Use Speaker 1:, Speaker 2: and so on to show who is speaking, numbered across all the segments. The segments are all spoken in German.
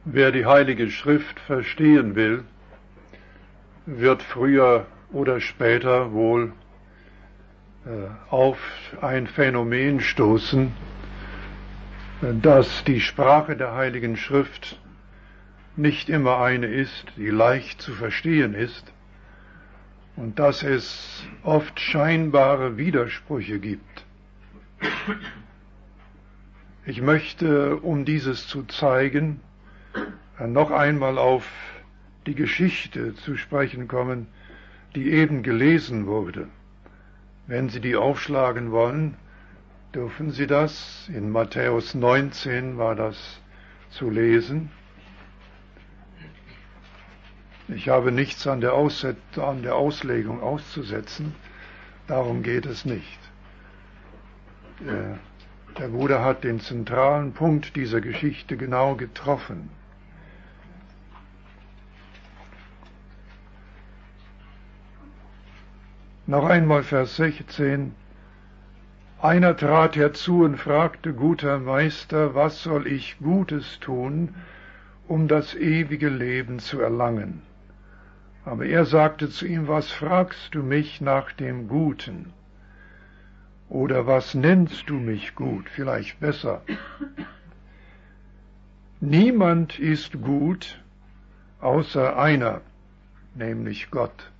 Speaker 1: Wer die Heilige Schrift verstehen will, wird früher oder später wohl auf ein Phänomen stoßen, dass die Sprache der Heiligen Schrift nicht immer eine ist, die leicht zu verstehen ist, und dass es oft scheinbare Widersprüche gibt. Ich möchte, um dieses zu zeigen, noch einmal auf die Geschichte zu sprechen kommen, die eben gelesen wurde. Wenn Sie die aufschlagen wollen, dürfen Sie das. In Matthäus 19 war das zu lesen. Ich habe nichts an der Auslegung auszusetzen, darum geht es nicht. Der Bruder hat den zentralen Punkt dieser Geschichte genau getroffen. Noch einmal Vers 16. Einer trat herzu und fragte: Guter Meister, was soll ich Gutes tun, um das ewige Leben zu erlangen? Aber er sagte zu ihm: Was fragst du mich nach dem Guten? Oder was nennst du mich gut? Vielleicht besser. Niemand ist gut, außer einer, nämlich Gott.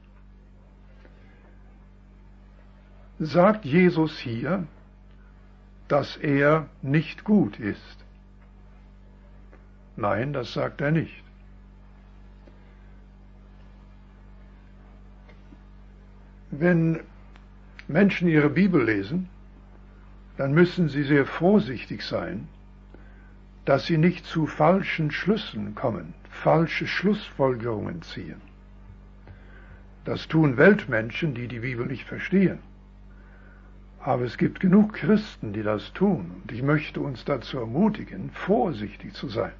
Speaker 1: Sagt Jesus hier, dass er nicht gut ist? Nein, das sagt er nicht. Wenn Menschen ihre Bibel lesen, dann müssen sie sehr vorsichtig sein, dass sie nicht zu falschen Schlüssen kommen, falsche Schlussfolgerungen ziehen. Das tun Weltmenschen, die die Bibel nicht verstehen. Aber es gibt genug Christen, die das tun, und ich möchte uns dazu ermutigen, vorsichtig zu sein.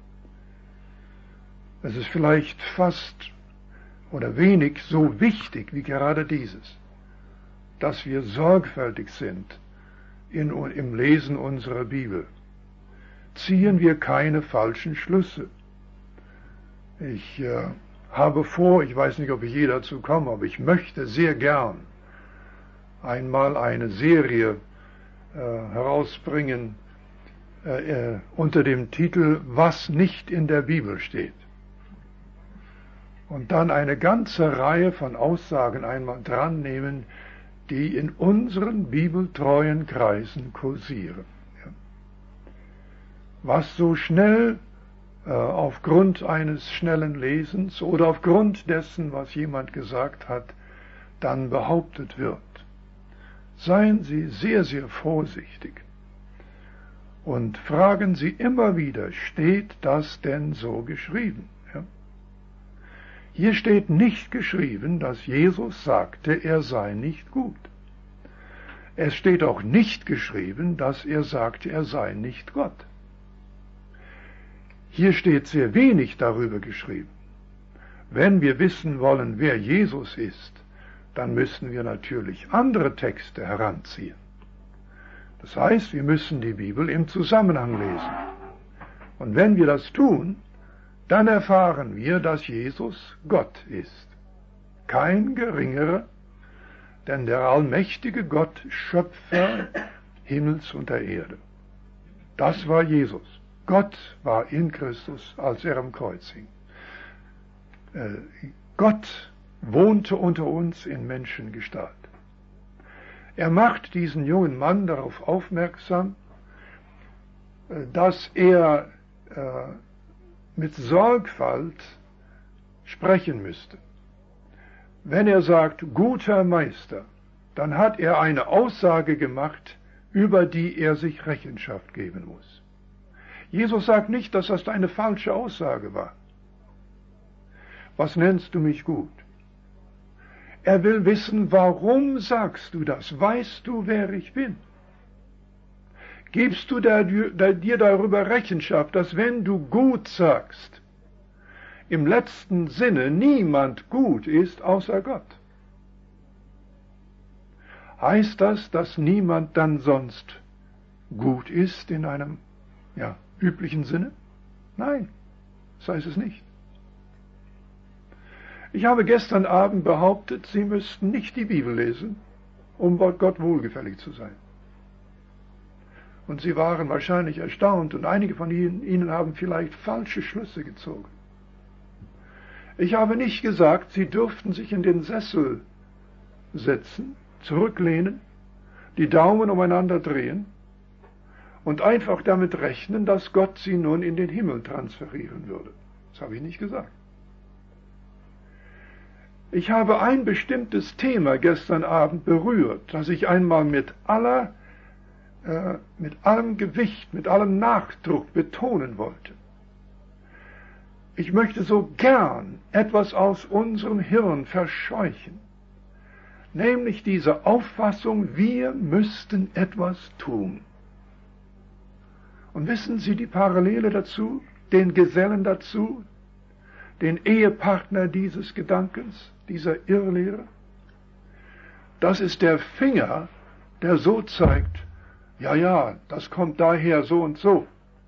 Speaker 1: Es ist vielleicht fast oder wenig so wichtig wie gerade dieses, dass wir sorgfältig sind im Lesen unserer Bibel. Ziehen wir keine falschen Schlüsse. Ich habe vor, ich weiß nicht, ob ich je dazu komme, aber ich möchte sehr gern einmal eine Serie herausbringen unter dem Titel Was nicht in der Bibel steht. Und dann eine ganze Reihe von Aussagen einmal dran nehmen, die in unseren bibeltreuen Kreisen kursieren. Ja. Was so schnell aufgrund eines schnellen Lesens oder aufgrund dessen, was jemand gesagt hat, dann behauptet wird. Seien Sie sehr, sehr vorsichtig und fragen Sie immer wieder, steht das denn so geschrieben? Ja? Hier steht nicht geschrieben, dass Jesus sagte, er sei nicht gut. Es steht auch nicht geschrieben, dass er sagte, er sei nicht Gott. Hier steht sehr wenig darüber geschrieben. Wenn wir wissen wollen, wer Jesus ist, dann müssen wir natürlich andere Texte heranziehen. Das heißt, wir müssen die Bibel im Zusammenhang lesen. Und wenn wir das tun, dann erfahren wir, dass Jesus Gott ist. Kein geringerer, denn der allmächtige Gott, Schöpfer Himmels und der Erde. Das war Jesus. Gott war in Christus, als er am Kreuz hing. Gott wohnte unter uns in Menschengestalt. Er macht diesen jungen Mann darauf aufmerksam, dass er mit Sorgfalt sprechen müsste. Wenn er sagt, guter Meister, dann hat er eine Aussage gemacht, über die er sich Rechenschaft geben muss. Jesus sagt nicht, dass das eine falsche Aussage war. Was nennst du mich gut? Er will wissen, warum sagst du das? Weißt du, wer ich bin? Gibst du dir darüber Rechenschaft, dass wenn du gut sagst, im letzten Sinne niemand gut ist außer Gott? Heißt das, dass niemand dann sonst gut ist in einem üblichen Sinne? Nein. Das heißt es nicht. Ich habe gestern Abend behauptet, Sie müssten nicht die Bibel lesen, um Gott wohlgefällig zu sein. Und Sie waren wahrscheinlich erstaunt und einige von Ihnen haben vielleicht falsche Schlüsse gezogen. Ich habe nicht gesagt, Sie dürften sich in den Sessel setzen, zurücklehnen, die Daumen umeinander drehen und einfach damit rechnen, dass Gott Sie nun in den Himmel transferieren würde. Das habe ich nicht gesagt. Ich habe ein bestimmtes Thema gestern Abend berührt, das ich einmal mit allem Gewicht, mit allem Nachdruck betonen wollte. Ich möchte so gern etwas aus unserem Hirn verscheuchen, nämlich diese Auffassung, wir müssten etwas tun. Und wissen Sie die Parallele dazu, den Gesellen dazu, den Ehepartner dieses Gedankens, dieser Irrlehre? Das ist der Finger, der so zeigt, ja, das kommt daher so und so.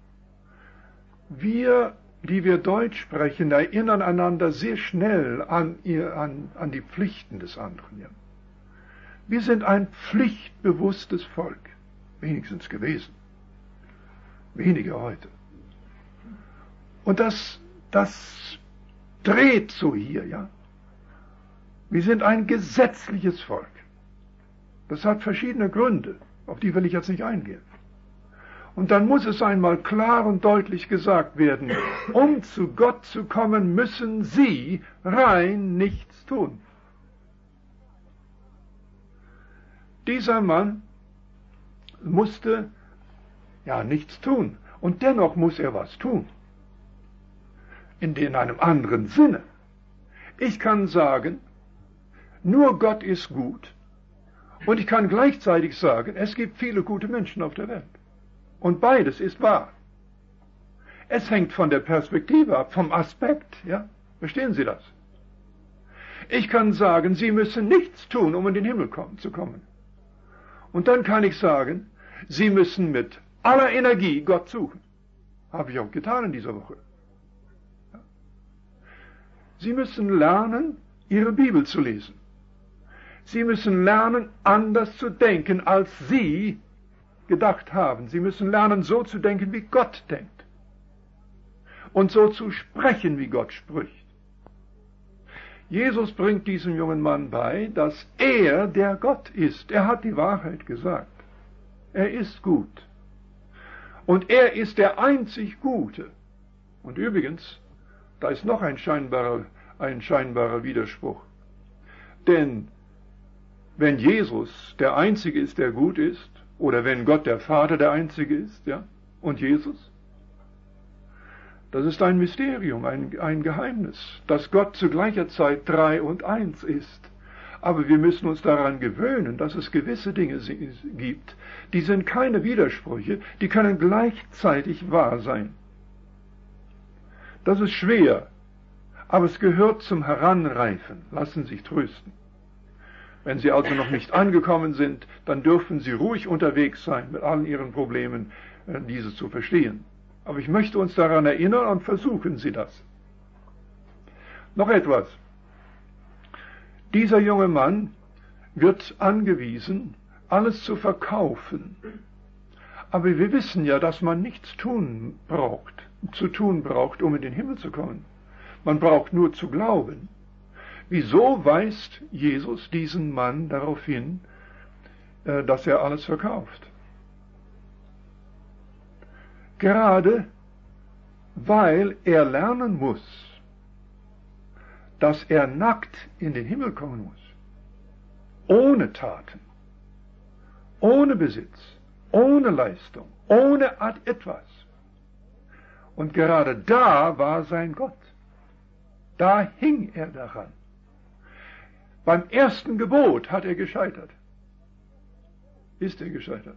Speaker 1: Wir, die wir Deutsch sprechen, erinnern einander sehr schnell an die Pflichten des anderen. Ja. Wir sind ein pflichtbewusstes Volk, wenigstens gewesen. Wenige heute. Und das dreht so hier, ja. Wir sind ein gesetzliches Volk. Das hat verschiedene Gründe, auf die will ich jetzt nicht eingehen. Und dann muss es einmal klar und deutlich gesagt werden, um zu Gott zu kommen, müssen Sie rein nichts tun. Dieser Mann musste ja nichts tun, und dennoch muss er was tun. In einem anderen Sinne. Ich kann sagen, nur Gott ist gut, und ich kann gleichzeitig sagen, es gibt viele gute Menschen auf der Welt. Und beides ist wahr. Es hängt von der Perspektive ab, vom Aspekt, ja? Verstehen Sie das? Ich kann sagen, Sie müssen nichts tun, um in den Himmel zu kommen. Und dann kann ich sagen, Sie müssen mit aller Energie Gott suchen. Habe ich auch getan in dieser Woche. Ja. Sie müssen lernen, Ihre Bibel zu lesen. Sie müssen lernen, anders zu denken, als Sie gedacht haben. Sie müssen lernen, so zu denken, wie Gott denkt. Und so zu sprechen, wie Gott spricht. Jesus bringt diesem jungen Mann bei, dass er der Gott ist. Er hat die Wahrheit gesagt. Er ist gut. Und er ist der einzig Gute. Und übrigens, da ist noch ein scheinbarer Widerspruch. Denn wenn Jesus der Einzige ist, der gut ist, oder wenn Gott der Vater der Einzige ist, ja, und Jesus, das ist ein Mysterium, ein Geheimnis, dass Gott zu gleicher Zeit 3 und 1 ist. Aber wir müssen uns daran gewöhnen, dass es gewisse Dinge gibt, die sind keine Widersprüche, die können gleichzeitig wahr sein. Das ist schwer, aber es gehört zum Heranreifen. Lassen Sie sich trösten. Wenn Sie also noch nicht angekommen sind, dann dürfen Sie ruhig unterwegs sein mit allen Ihren Problemen, diese zu verstehen. Aber ich möchte uns daran erinnern und versuchen Sie das. Noch etwas. Dieser junge Mann wird angewiesen, alles zu verkaufen. Aber wir wissen ja, dass man nichts zu tun braucht, um in den Himmel zu kommen. Man braucht nur zu glauben. Wieso weist Jesus diesen Mann darauf hin, dass er alles verkauft? Gerade weil er lernen muss, dass er nackt in den Himmel kommen muss. Ohne Taten, ohne Besitz, ohne Leistung, ohne etwas. Und gerade da war sein Gott. Da hing er daran. Beim ersten Gebot hat er gescheitert. Ist er gescheitert.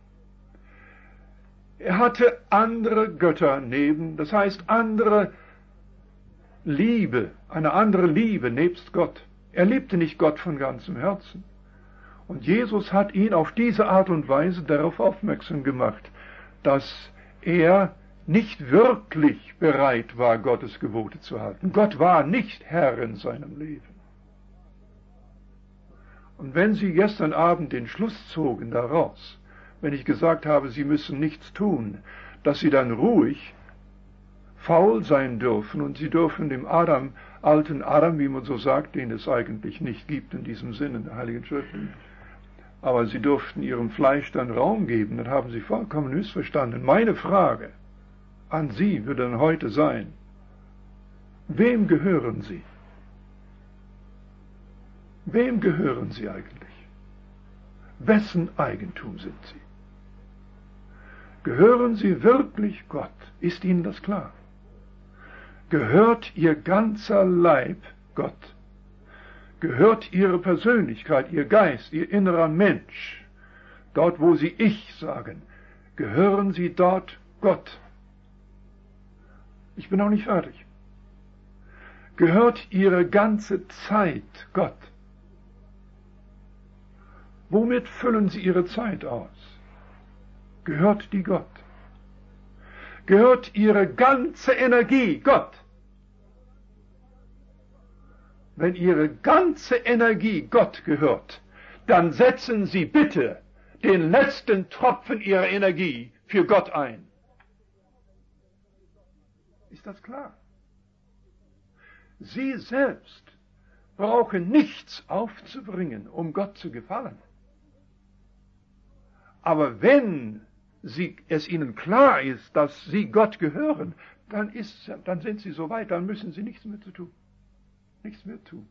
Speaker 1: Er hatte andere Götter neben, das heißt andere Liebe, eine andere Liebe nebst Gott. Er liebte nicht Gott von ganzem Herzen. Und Jesus hat ihn auf diese Art und Weise darauf aufmerksam gemacht, dass er nicht wirklich bereit war, Gottes Gebote zu halten. Gott war nicht Herr in seinem Leben. Und wenn Sie gestern Abend den Schluss zogen daraus, wenn ich gesagt habe, Sie müssen nichts tun, dass Sie dann ruhig faul sein dürfen und Sie dürfen dem alten Adam, wie man so sagt, den es eigentlich nicht gibt in diesem Sinne der Heiligen Schrift, aber Sie durften Ihrem Fleisch dann Raum geben, dann haben Sie vollkommen missverstanden. Meine Frage an Sie würde dann heute sein: Wem gehören Sie? Wem gehören Sie eigentlich? Wessen Eigentum sind Sie? Gehören Sie wirklich Gott? Ist Ihnen das klar? Gehört Ihr ganzer Leib Gott? Gehört Ihre Persönlichkeit, Ihr Geist, Ihr innerer Mensch, dort wo Sie Ich sagen, gehören Sie dort Gott? Ich bin noch nicht fertig. Gehört Ihre ganze Zeit Gott? Womit füllen Sie Ihre Zeit aus? Gehört die Gott? Gehört Ihre ganze Energie Gott? Wenn Ihre ganze Energie Gott gehört, dann setzen Sie bitte den letzten Tropfen Ihrer Energie für Gott ein. Ist das klar? Sie selbst brauchen nichts aufzubringen, um Gott zu gefallen. Aber wenn es Ihnen klar ist, dass Sie Gott gehören, dann sind Sie so weit, dann müssen Sie nichts mehr tun. Nichts mehr tun.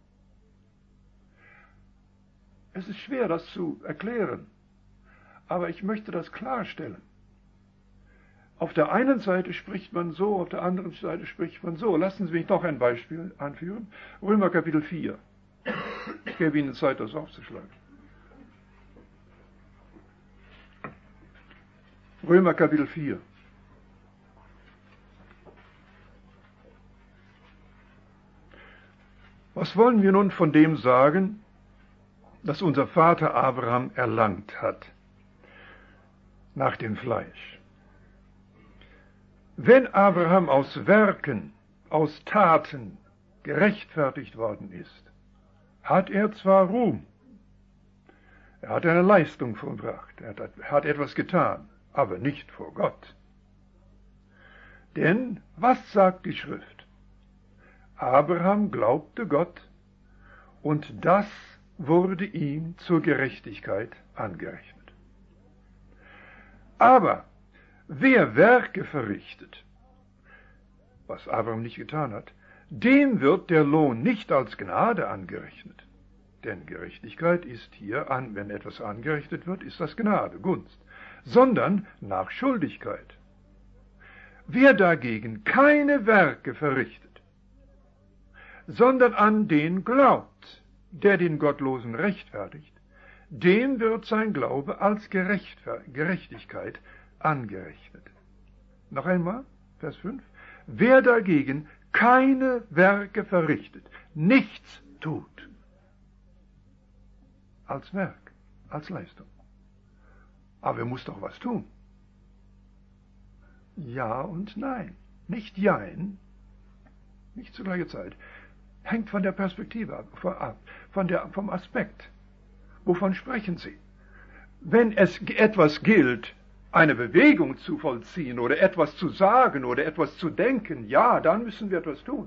Speaker 1: Es ist schwer, das zu erklären, aber ich möchte das klarstellen. Auf der einen Seite spricht man so, auf der anderen Seite spricht man so. Lassen Sie mich noch ein Beispiel anführen. Römer Kapitel 4. Ich gebe Ihnen Zeit, das aufzuschlagen. Römer Kapitel 4. Was wollen wir nun von dem sagen, das unser Vater Abraham erlangt hat, nach dem Fleisch? Wenn Abraham aus Werken, aus Taten gerechtfertigt worden ist, hat er zwar Ruhm, er hat eine Leistung vollbracht, er hat etwas getan, aber nicht vor Gott. Denn was sagt die Schrift? Abraham glaubte Gott, und das wurde ihm zur Gerechtigkeit angerechnet. Aber wer Werke verrichtet, was Abraham nicht getan hat, dem wird der Lohn nicht als Gnade angerechnet. Denn Gerechtigkeit ist hier, wenn etwas angerechnet wird, ist das Gnade, Gunst, sondern nach Schuldigkeit. Wer dagegen keine Werke verrichtet, sondern an den glaubt, der den Gottlosen rechtfertigt, dem wird sein Glaube als Gerechtigkeit angerechnet. Noch einmal, Vers 5. Wer dagegen keine Werke verrichtet, nichts tut, als Werk, als Leistung. Aber er muss doch was tun. Ja und nein. Nicht jein, nicht zur gleichen Zeit. Hängt von der Perspektive ab, vom Aspekt. Wovon sprechen Sie? Wenn es etwas gilt, eine Bewegung zu vollziehen oder etwas zu sagen oder etwas zu denken, ja, dann müssen wir etwas tun.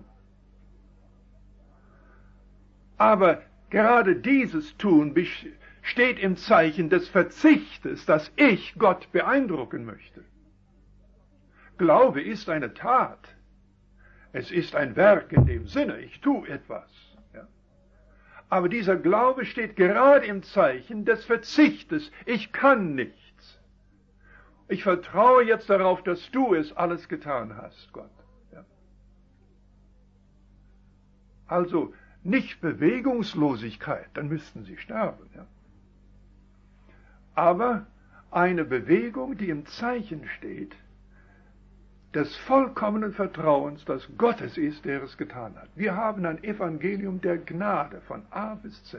Speaker 1: Aber gerade dieses Tun steht im Zeichen des Verzichtes, dass ich Gott beeindrucken möchte. Glaube ist eine Tat. Es ist ein Werk in dem Sinne, ich tue etwas. Ja. Aber dieser Glaube steht gerade im Zeichen des Verzichtes. Ich kann nichts. Ich vertraue jetzt darauf, dass du es alles getan hast, Gott. Ja. Also nicht Bewegungslosigkeit, dann müssten sie sterben. Ja. Aber eine Bewegung, die im Zeichen steht, des vollkommenen Vertrauens, dass Gott es ist, der es getan hat. Wir haben ein Evangelium der Gnade von A bis Z.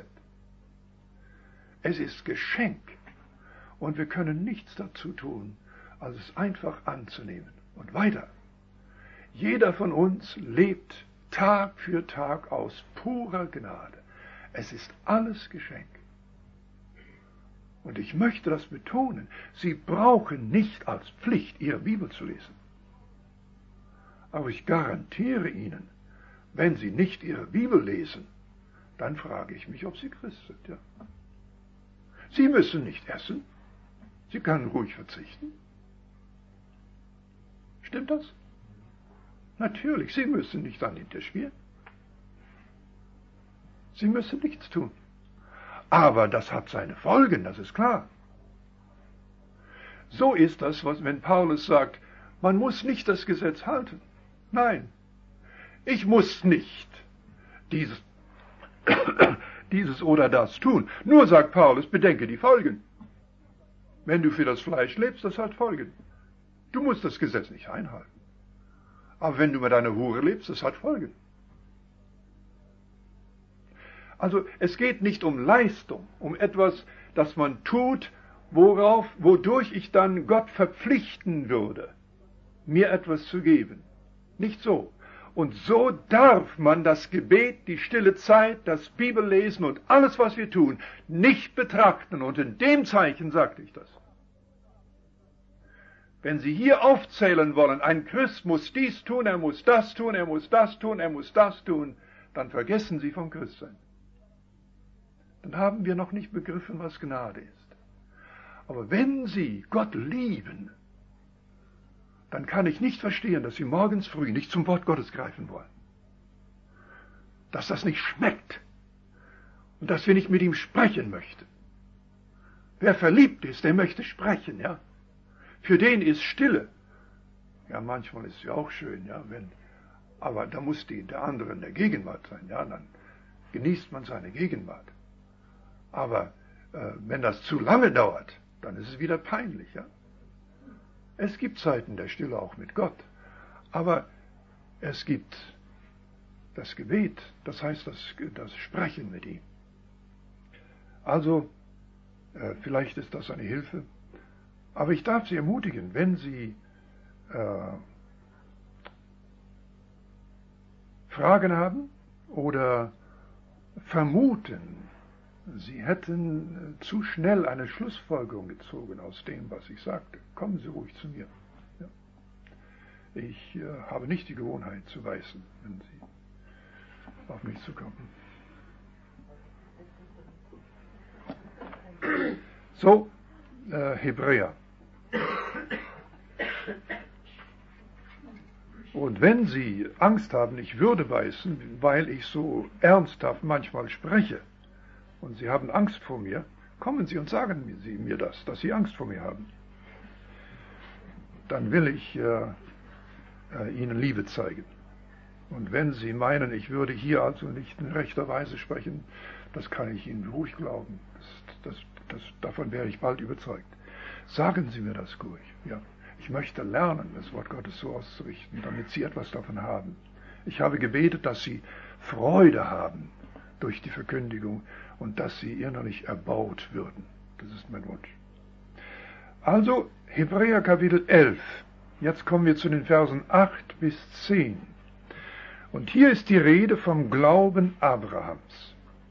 Speaker 1: Es ist Geschenk und wir können nichts dazu tun, als es einfach anzunehmen Und weiter. Jeder von uns lebt Tag für Tag aus purer Gnade. Es ist alles Geschenk. Und ich möchte das betonen, Sie brauchen nicht als Pflicht, Ihre Bibel zu lesen. Aber ich garantiere Ihnen, wenn Sie nicht Ihre Bibel lesen, dann frage ich mich, ob Sie Christ sind. Ja. Sie müssen nicht essen. Sie können ruhig verzichten. Stimmt das? Natürlich, Sie müssen nicht an den Tisch gehen. Sie müssen nichts tun. Aber das hat seine Folgen, das ist klar. So ist das, wenn Paulus sagt, man muss nicht das Gesetz halten. Nein, ich muss nicht dieses oder das tun. Nur, sagt Paulus, bedenke die Folgen. Wenn du für das Fleisch lebst, das hat Folgen. Du musst das Gesetz nicht einhalten. Aber wenn du mit einer Hure lebst, das hat Folgen. Also es geht nicht um Leistung, um etwas, das man tut, wodurch ich dann Gott verpflichten würde, mir etwas zu geben. Nicht so. Und so darf man das Gebet, die stille Zeit, das Bibellesen und alles, was wir tun, nicht betrachten. Und in dem Zeichen sagte ich das. Wenn Sie hier aufzählen wollen, ein Christ muss dies tun, er muss das tun, er muss das tun, er muss das tun, dann vergessen Sie vom Christsein. Dann haben wir noch nicht begriffen, was Gnade ist. Aber wenn Sie Gott lieben, dann kann ich nicht verstehen, dass Sie morgens früh nicht zum Wort Gottes greifen wollen. Dass das nicht schmeckt und dass wir nicht mit ihm sprechen möchten. Wer verliebt ist, der möchte sprechen, ja. Für den ist Stille. Ja, manchmal ist sie auch schön, ja, aber da muss der andere in der Gegenwart sein, ja, dann genießt man seine Gegenwart. Aber wenn das zu lange dauert, dann ist es wieder peinlich, ja. Es gibt Zeiten der Stille auch mit Gott, aber es gibt das Gebet, das heißt das Sprechen mit ihm. Also, vielleicht ist das eine Hilfe, aber ich darf Sie ermutigen, wenn Sie Fragen haben oder vermuten, Sie hätten zu schnell eine Schlussfolgerung gezogen aus dem, was ich sagte, kommen Sie ruhig zu mir. Ja. Ich habe nicht die Gewohnheit zu weisen, wenn Sie auf mich zukommen. So, Hebräer. Und wenn Sie Angst haben, ich würde beißen, weil ich so ernsthaft manchmal spreche, und Sie haben Angst vor mir, kommen Sie und sagen Sie mir das, dass Sie Angst vor mir haben. Dann will ich Ihnen Liebe zeigen. Und wenn Sie meinen, ich würde hier also nicht in rechter Weise sprechen, das kann ich Ihnen ruhig glauben. Davon wäre ich bald überzeugt. Sagen Sie mir das ruhig. Ja. Ich möchte lernen, das Wort Gottes so auszurichten, damit Sie etwas davon haben. Ich habe gebetet, dass Sie Freude haben durch die Verkündigung und dass Sie innerlich erbaut würden. Das ist mein Wunsch. Also, Hebräer Kapitel 11. Jetzt kommen wir zu den Versen 8 bis 10. Und hier ist die Rede vom Glauben Abrahams.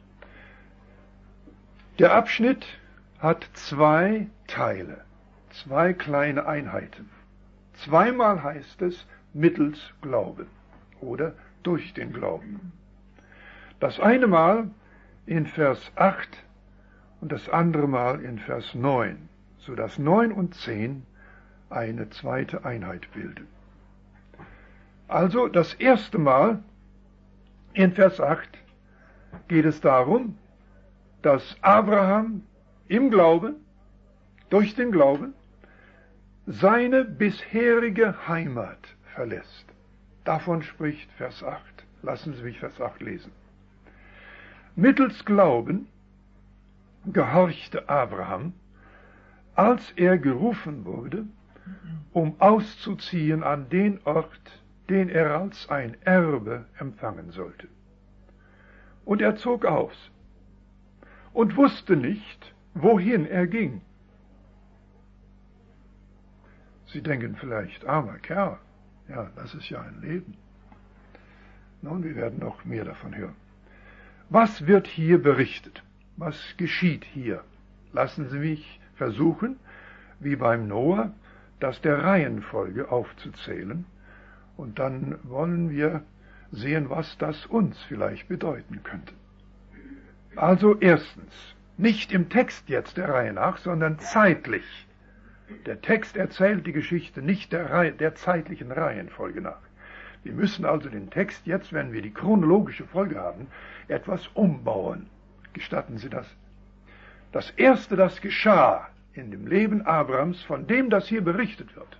Speaker 1: Der Abschnitt hat 2 Teile, 2 kleine Einheiten. Zweimal heißt es mittels Glauben oder durch den Glauben. Das eine Mal in Vers 8 und das andere Mal in Vers 9, sodass 9 und 10 eine zweite Einheit bilden. Also das erste Mal in Vers 8 geht es darum, dass Abraham im Glauben, durch den Glauben, seine bisherige Heimat verlässt. Davon spricht Vers 8. Lassen Sie mich Vers 8 lesen. Mittels Glauben gehorchte Abraham, als er gerufen wurde, um auszuziehen an den Ort, den er als ein Erbe empfangen sollte. Und er zog aus und wusste nicht, wohin er ging. Sie denken vielleicht, armer Kerl, ja, das ist ja ein Leben. Nun, wir werden noch mehr davon hören. Was wird hier berichtet? Was geschieht hier? Lassen Sie mich versuchen, wie beim Noah, das der Reihenfolge aufzuzählen, und dann wollen wir sehen, was das uns vielleicht bedeuten könnte. Also erstens, nicht im Text jetzt der Reihe nach, sondern zeitlich. Der Text erzählt die Geschichte nicht der zeitlichen Reihenfolge nach. Wir müssen also den Text jetzt, wenn wir die chronologische Folge haben, etwas umbauen. Gestatten Sie das? Das Erste, das geschah in dem Leben Abrahams, von dem das hier berichtet wird,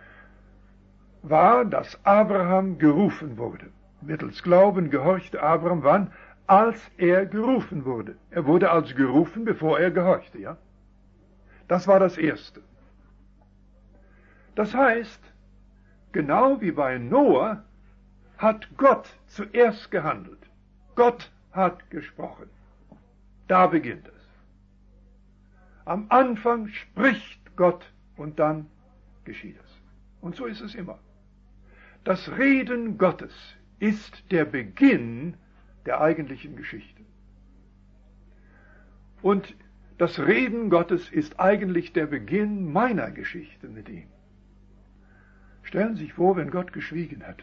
Speaker 1: war, dass Abraham gerufen wurde. Mittels Glauben gehorchte Abraham wann? Als er gerufen wurde. Er wurde also gerufen, bevor er gehorchte, ja? Das war das Erste. Das heißt, genau wie bei Noah hat Gott zuerst gehandelt. Gott hat gesprochen. Da beginnt es. Am Anfang spricht Gott und dann geschieht es. Und so ist es immer. Das Reden Gottes ist der Beginn der eigentlichen Geschichte. Und das Reden Gottes ist eigentlich der Beginn meiner Geschichte mit ihm. Stellen Sie sich vor, wenn Gott geschwiegen hätte.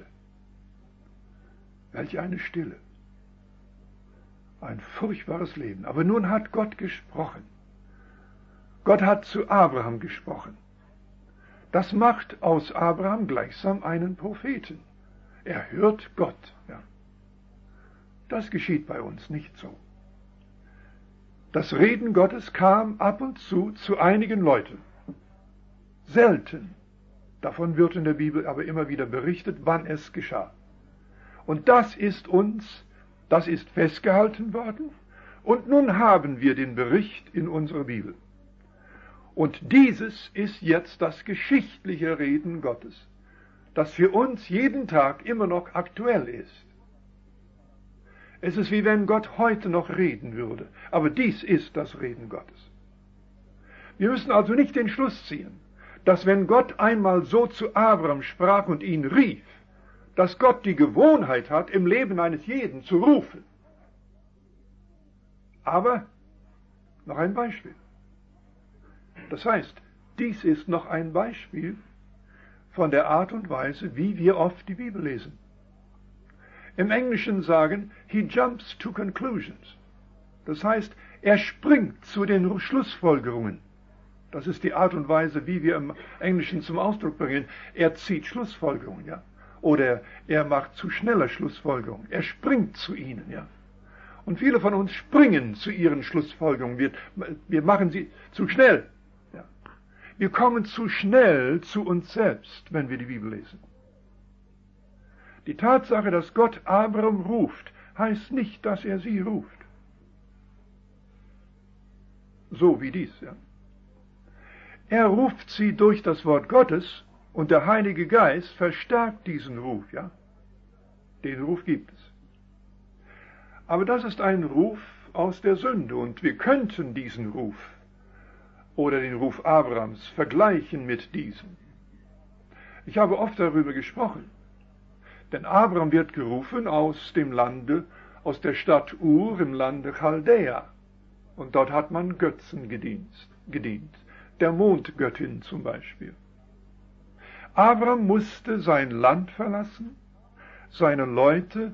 Speaker 1: Welch eine Stille. Ein furchtbares Leben. Aber nun hat Gott gesprochen. Gott hat zu Abraham gesprochen. Das macht aus Abraham gleichsam einen Propheten. Er hört Gott. Ja. Das geschieht bei uns nicht so. Das Reden Gottes kam ab und zu einigen Leuten. Selten. Davon wird in der Bibel aber immer wieder berichtet, wann es geschah. Und das ist festgehalten worden. Und nun haben wir den Bericht in unserer Bibel. Und dieses ist jetzt das geschichtliche Reden Gottes, das für uns jeden Tag immer noch aktuell ist. Es ist wie wenn Gott heute noch reden würde, aber dies ist das Reden Gottes. Wir müssen also nicht den Schluss ziehen, dass wenn Gott einmal so zu Abraham sprach und ihn rief, dass Gott die Gewohnheit hat, im Leben eines jeden zu rufen. Aber noch ein Beispiel. Das heißt, dies ist noch ein Beispiel von der Art und Weise, wie wir oft die Bibel lesen. Im Englischen sagen, he jumps to conclusions. Das heißt, er springt zu den Schlussfolgerungen. Das ist die Art und Weise, wie wir im Englischen zum Ausdruck bringen. Er zieht Schlussfolgerungen, ja. Oder er macht zu schnelle Schlussfolgerungen. Er springt zu ihnen, ja. Und viele von uns springen zu ihren Schlussfolgerungen. Wir machen sie zu schnell. Ja. Wir kommen zu schnell zu uns selbst, wenn wir die Bibel lesen. Die Tatsache, dass Gott Abraham ruft, heißt nicht, dass er sie ruft. So wie dies, ja. Er ruft sie durch das Wort Gottes und der Heilige Geist verstärkt diesen Ruf, ja. Den Ruf gibt es. Aber das ist ein Ruf aus der Sünde und wir könnten diesen Ruf oder den Ruf Abrahams vergleichen mit diesem. Ich habe oft darüber gesprochen. Denn Abraham wird gerufen aus dem Lande, aus der Stadt Ur im Lande Chaldea. Und dort hat man Götzen gedient. Der Mondgöttin zum Beispiel. Abraham musste sein Land verlassen, seine Leute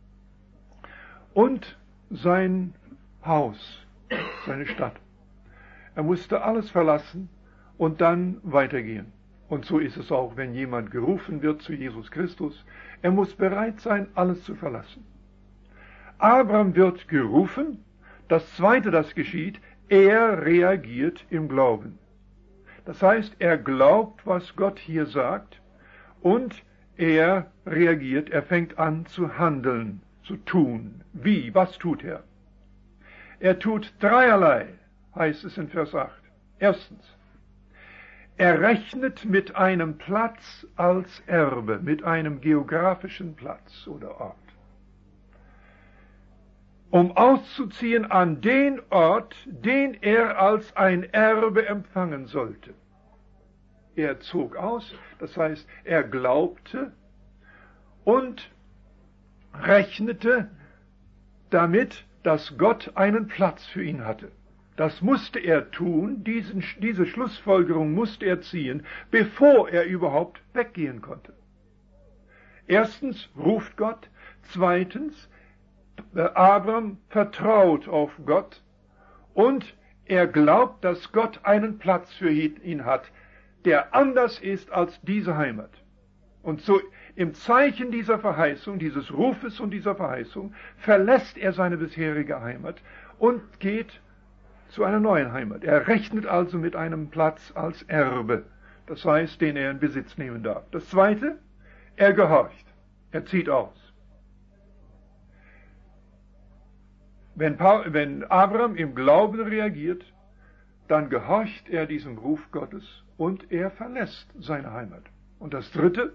Speaker 1: und sein Haus, seine Stadt. Er musste alles verlassen und dann weitergehen. Und so ist es auch, wenn jemand gerufen wird zu Jesus Christus. Er muss bereit sein, alles zu verlassen. Abraham wird gerufen. Das Zweite, das geschieht, er reagiert im Glauben. Das heißt, er glaubt, was Gott hier sagt, und er reagiert, er fängt an zu handeln, zu tun. Wie? Was tut er? Er tut dreierlei, heißt es in Vers 8. Erstens, er rechnet mit einem Platz als Erbe, mit einem geografischen Platz oder Ort. Um auszuziehen an den Ort, den er als ein Erbe empfangen sollte. er zog aus, das heißt, er glaubte und rechnete damit, dass Gott einen Platz für ihn hatte. Das musste er tun, diese Schlussfolgerung musste er ziehen, bevor er überhaupt weggehen konnte. Erstens ruft Gott, zweitens, Abraham vertraut auf Gott und er glaubt, dass Gott einen Platz für ihn hat, der anders ist als diese Heimat. Und so im Zeichen dieser Verheißung, dieses Rufes und dieser Verheißung, verlässt er seine bisherige Heimat und geht zu einer neuen Heimat. Er rechnet also mit einem Platz als Erbe, das heißt, den er in Besitz nehmen darf. Das Zweite, er gehorcht, er zieht aus. Wenn Abraham im Glauben reagiert, dann gehorcht er diesem Ruf Gottes und er verlässt seine Heimat. Und das Dritte,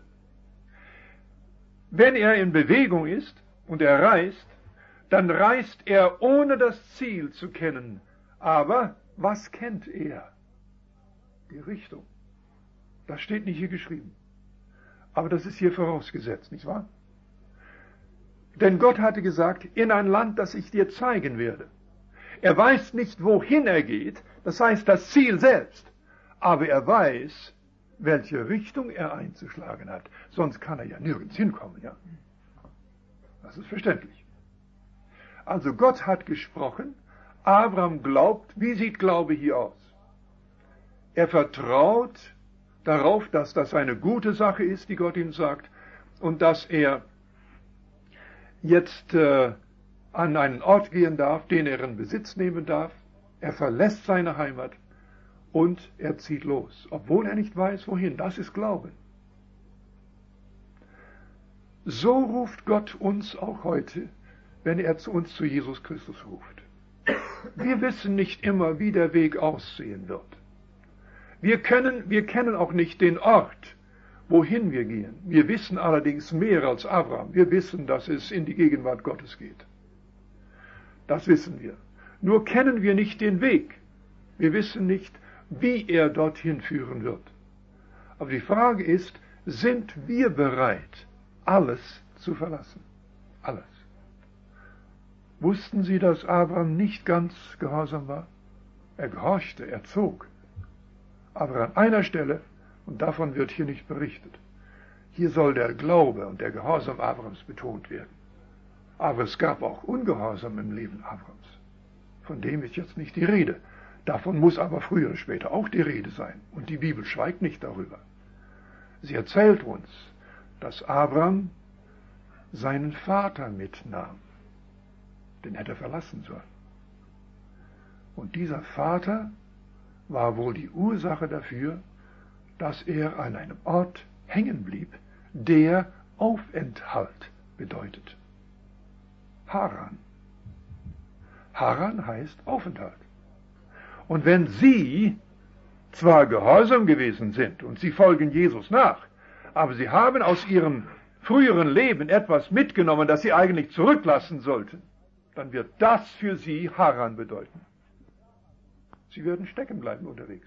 Speaker 1: wenn er in Bewegung ist und er reist, dann reist er ohne das Ziel zu kennen. Aber was kennt er? Die Richtung. Das steht nicht hier geschrieben. Aber das ist hier vorausgesetzt, nicht wahr? Denn Gott hatte gesagt, in ein Land, das ich dir zeigen werde. Er weiß nicht, wohin er geht, das heißt das Ziel selbst. Aber er weiß, welche Richtung er einzuschlagen hat. Sonst kann er ja nirgends hinkommen, ja. Das ist verständlich. Also Gott hat gesprochen, Abraham glaubt. Wie sieht Glaube hier aus? Er vertraut darauf, dass das eine gute Sache ist, die Gott ihm sagt, und dass er jetzt an einen Ort gehen darf, den er in Besitz nehmen darf. Er verlässt seine Heimat und er zieht los, obwohl er nicht weiß, wohin. Das ist Glauben. So ruft Gott uns auch heute, wenn er uns zu Jesus Christus ruft. Wir wissen nicht immer, wie der Weg aussehen wird. Wir kennen auch nicht den Ort, wohin wir gehen. Wir wissen allerdings mehr als Abraham. Wir wissen, dass es in die Gegenwart Gottes geht. Das wissen wir. Nur kennen wir nicht den Weg. Wir wissen nicht, wie er dorthin führen wird. Aber die Frage ist, sind wir bereit, alles zu verlassen? Alles. Wussten Sie, dass Abraham nicht ganz gehorsam war? Er gehorchte, er zog. Aber an einer Stelle, und davon wird hier nicht berichtet, hier soll der Glaube und der Gehorsam Abrahams betont werden. Aber es gab auch Ungehorsam im Leben Abrahams. Von dem ist jetzt nicht die Rede. Davon muss aber früher oder später auch die Rede sein. Und die Bibel schweigt nicht darüber. Sie erzählt uns, dass Abraham seinen Vater mitnahm. Den hätte er verlassen sollen. Und dieser Vater war wohl die Ursache dafür, dass er an einem Ort hängen blieb, der Aufenthalt bedeutet. Haran. Haran heißt Aufenthalt. Und wenn Sie zwar gehorsam gewesen sind und Sie folgen Jesus nach, aber Sie haben aus Ihrem früheren Leben etwas mitgenommen, das Sie eigentlich zurücklassen sollten, dann wird das für Sie Haran bedeuten. Sie werden stecken bleiben unterwegs.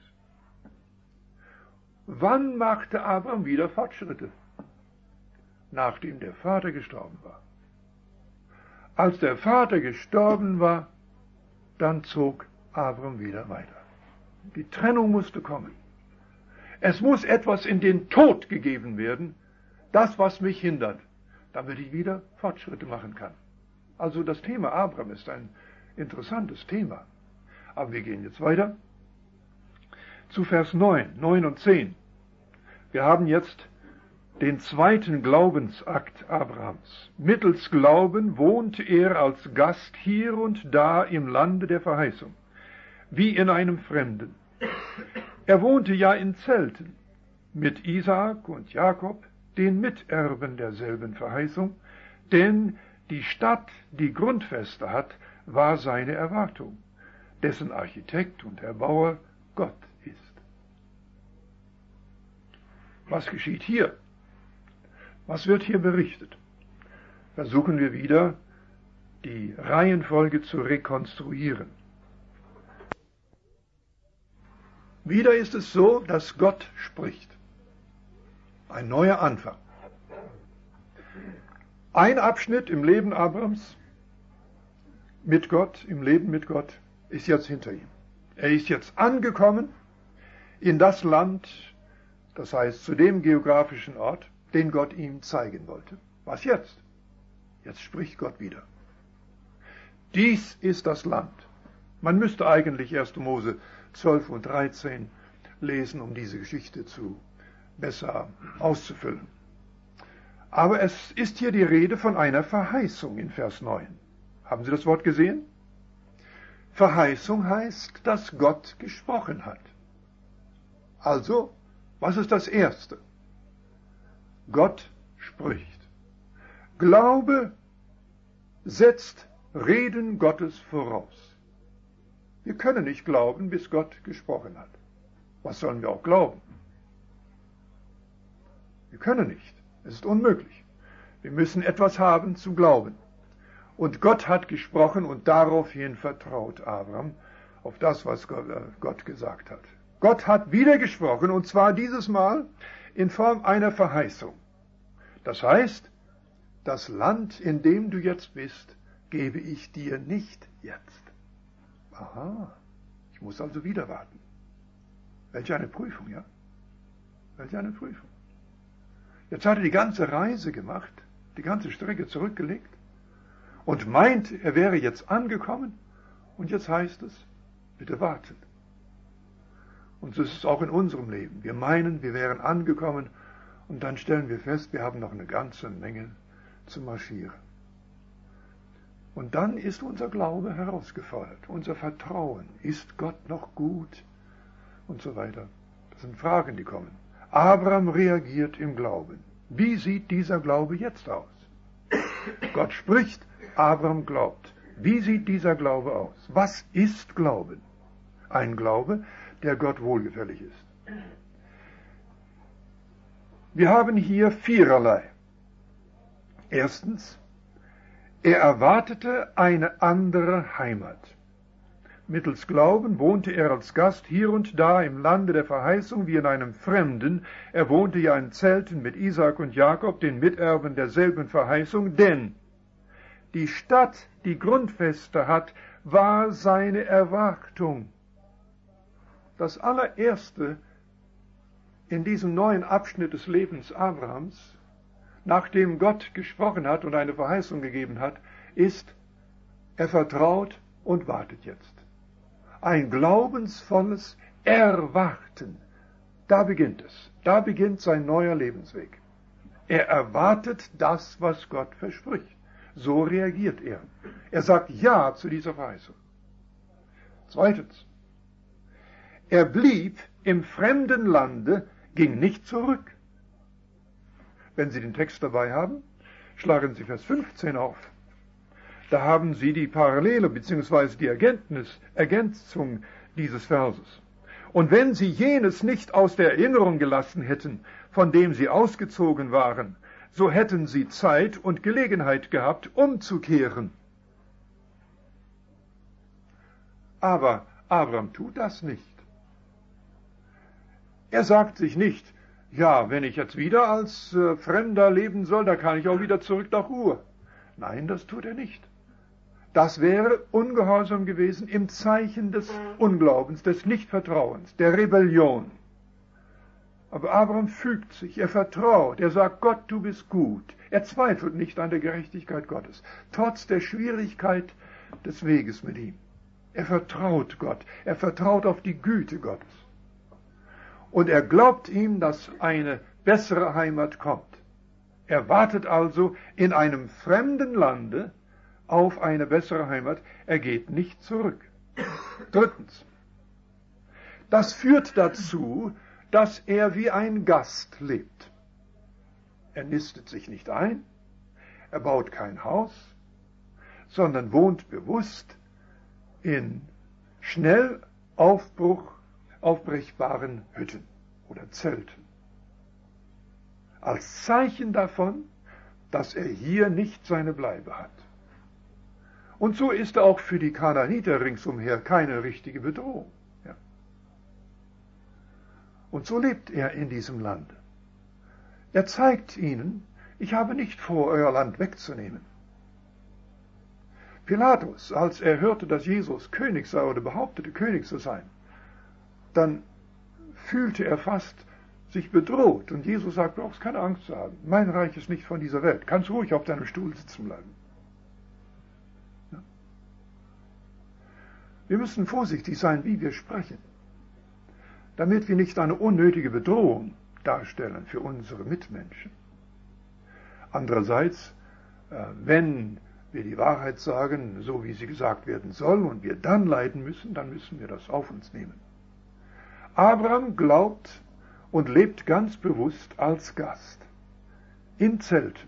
Speaker 1: Wann machte Abraham wieder Fortschritte? Nachdem der Vater gestorben war. Als der Vater gestorben war, dann zog Abraham wieder weiter. Die Trennung musste kommen. Es muss etwas in den Tod gegeben werden, das, was mich hindert, damit ich wieder Fortschritte machen kann. Also das Thema Abraham ist ein interessantes Thema. Aber wir gehen jetzt weiter zu Vers 9 und 10. Wir haben jetzt den zweiten Glaubensakt Abrahams. Mittels Glauben wohnte er als Gast hier und da im Lande der Verheißung, wie in einem Fremden. Er wohnte ja in Zelten mit Isaak und Jakob, den Miterben derselben Verheißung, denn die Stadt, die Grundfeste hat, war seine Erwartung, dessen Architekt und Erbauer Gott ist. Was geschieht hier? Was wird hier berichtet? Versuchen wir wieder, die Reihenfolge zu rekonstruieren. Wieder ist es so, dass Gott spricht. Ein neuer Anfang. Ein Abschnitt im Leben Abrams mit Gott, im Leben mit Gott, ist jetzt hinter ihm. Er ist jetzt angekommen in das Land, das heißt zu dem geografischen Ort, den Gott ihm zeigen wollte. Was jetzt? Jetzt spricht Gott wieder. Dies ist das Land. Man müsste eigentlich 1. Mose 12 und 13 lesen, um diese Geschichte besser auszufüllen. Aber es ist hier die Rede von einer Verheißung in Vers 9. Haben Sie das Wort gesehen? Verheißung heißt, dass Gott gesprochen hat. Also, was ist das Erste? Gott spricht. Glaube setzt Reden Gottes voraus. Wir können nicht glauben, bis Gott gesprochen hat. Was sollen wir auch glauben? Wir können nicht. Es ist unmöglich. Wir müssen etwas haben zu glauben. Und Gott hat gesprochen und daraufhin vertraut Abraham auf das, was Gott gesagt hat. Gott hat wieder gesprochen, und zwar dieses Mal in Form einer Verheißung. Das heißt, das Land, in dem du jetzt bist, gebe ich dir nicht jetzt. Aha, ich muss also wieder warten. Welch eine Prüfung, ja? Welch eine Prüfung. Jetzt hat er die ganze Reise gemacht, die ganze Strecke zurückgelegt und meint, er wäre jetzt angekommen, und jetzt heißt es, bitte warten. Und so ist es auch in unserem Leben. Wir meinen, wir wären angekommen, und dann stellen wir fest, wir haben noch eine ganze Menge zu marschieren. Und dann ist unser Glaube herausgefordert, unser Vertrauen. Ist Gott noch gut? Und so weiter. Das sind Fragen, die kommen. Abraham reagiert im Glauben. Wie sieht dieser Glaube jetzt aus? Gott spricht, Abraham glaubt. Wie sieht dieser Glaube aus? Was ist Glauben? Ein Glaube, der Gott wohlgefällig ist. Wir haben hier viererlei. Erstens, er erwartete eine andere Heimat. Mittels Glauben wohnte er als Gast hier und da im Lande der Verheißung wie in einem Fremden. Er wohnte ja in Zelten mit Isaak und Jakob, den Miterben derselben Verheißung, denn die Stadt, die Grundfeste hat, war seine Erwartung. Das allererste in diesem neuen Abschnitt des Lebens Abrahams, nachdem Gott gesprochen hat und eine Verheißung gegeben hat, ist, er vertraut und wartet jetzt. Ein glaubensvolles Erwarten. Da beginnt es. Da beginnt sein neuer Lebensweg. Er erwartet das, was Gott verspricht. So reagiert er. Er sagt Ja zu dieser Verheißung. Zweitens, er blieb im fremden Lande, ging nicht zurück. Wenn Sie den Text dabei haben, schlagen Sie Vers 15 auf. Da haben Sie die Parallele bzw. die Ergänzung dieses Verses. Und wenn Sie jenes nicht aus der Erinnerung gelassen hätten, von dem Sie ausgezogen waren, so hätten Sie Zeit und Gelegenheit gehabt, umzukehren. Aber Abraham tut das nicht. Er sagt sich nicht, ja, wenn ich jetzt wieder als Fremder leben soll, da kann ich auch wieder zurück nach Ur. Nein, das tut er nicht. Das wäre Ungehorsam gewesen im Zeichen des Unglaubens, des Nichtvertrauens, der Rebellion. Aber Abraham fügt sich, er vertraut, er sagt, Gott, du bist gut. Er zweifelt nicht an der Gerechtigkeit Gottes, trotz der Schwierigkeit des Weges mit ihm. Er vertraut Gott, er vertraut auf die Güte Gottes. Und er glaubt ihm, dass eine bessere Heimat kommt. Er wartet also in einem fremden Lande auf eine bessere Heimat. Er geht nicht zurück. Drittens, das führt dazu, dass er wie ein Gast lebt. Er nistet sich nicht ein, er baut kein Haus, sondern wohnt bewusst in schnell aufbrechbaren Hütten oder Zelten. Als Zeichen davon, dass er hier nicht seine Bleibe hat. Und so ist er auch für die Kanaaniter ringsumher keine richtige Bedrohung. Ja. Und so lebt er in diesem Land. Er zeigt ihnen, ich habe nicht vor, euer Land wegzunehmen. Pilatus, als er hörte, dass Jesus König sei oder behauptete, König zu sein, dann fühlte er fast sich bedroht. Und Jesus sagt, du brauchst keine Angst zu haben. Mein Reich ist nicht von dieser Welt. Kannst ruhig auf deinem Stuhl sitzen bleiben. Ja. Wir müssen vorsichtig sein, wie wir sprechen, damit wir nicht eine unnötige Bedrohung darstellen für unsere Mitmenschen. Andererseits, wenn wir die Wahrheit sagen, so wie sie gesagt werden soll, und wir dann leiden müssen, dann müssen wir das auf uns nehmen. Abraham glaubt und lebt ganz bewusst als Gast, in Zelten.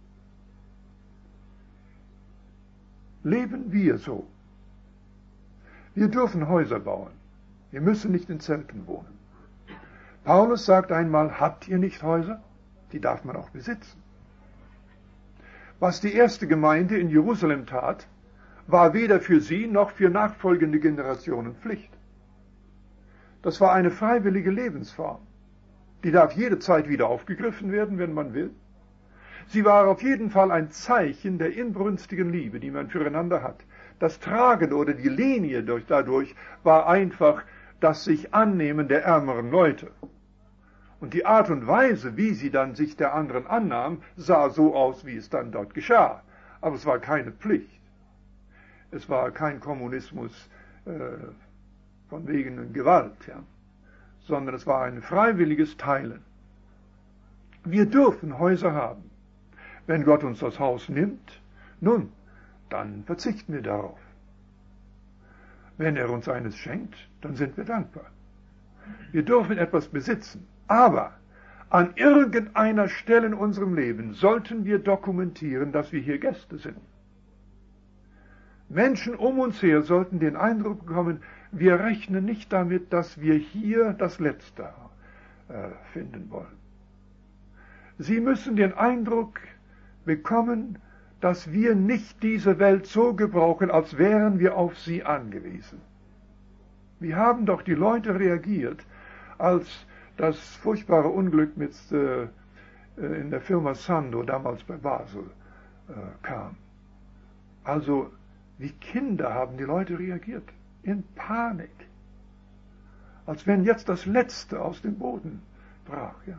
Speaker 1: Leben wir so. Wir dürfen Häuser bauen. Wir müssen nicht in Zelten wohnen. Paulus sagt einmal, habt ihr nicht Häuser? Die darf man auch besitzen. Was die erste Gemeinde in Jerusalem tat, war weder für sie noch für nachfolgende Generationen Pflicht. Das war eine freiwillige Lebensform. Die darf jederzeit wieder aufgegriffen werden, wenn man will. Sie war auf jeden Fall ein Zeichen der inbrünstigen Liebe, die man füreinander hat. Das Tragen oder die Linie dadurch war einfach das sich Annehmen der ärmeren Leute. Und die Art und Weise, wie sie dann sich der anderen annahm, sah so aus, wie es dann dort geschah. Aber es war keine Pflicht. Es war kein Kommunismus von wegen Gewalt, ja, sondern es war ein freiwilliges Teilen. Wir dürfen Häuser haben. Wenn Gott uns das Haus nimmt, nun, dann verzichten wir darauf. Wenn er uns eines schenkt, dann sind wir dankbar. Wir dürfen etwas besitzen. Aber an irgendeiner Stelle in unserem Leben sollten wir dokumentieren, dass wir hier Gäste sind. Menschen um uns her sollten den Eindruck bekommen, wir rechnen nicht damit, dass wir hier das Letzte finden wollen. Sie müssen den Eindruck bekommen, dass wir nicht diese Welt so gebrauchen, als wären wir auf sie angewiesen. Wie haben doch die Leute reagiert, als das furchtbare Unglück in der Firma Sando damals bei Basel kam. Also wie Kinder haben die Leute reagiert, in Panik, als wenn jetzt das Letzte aus dem Boden brach. Ja.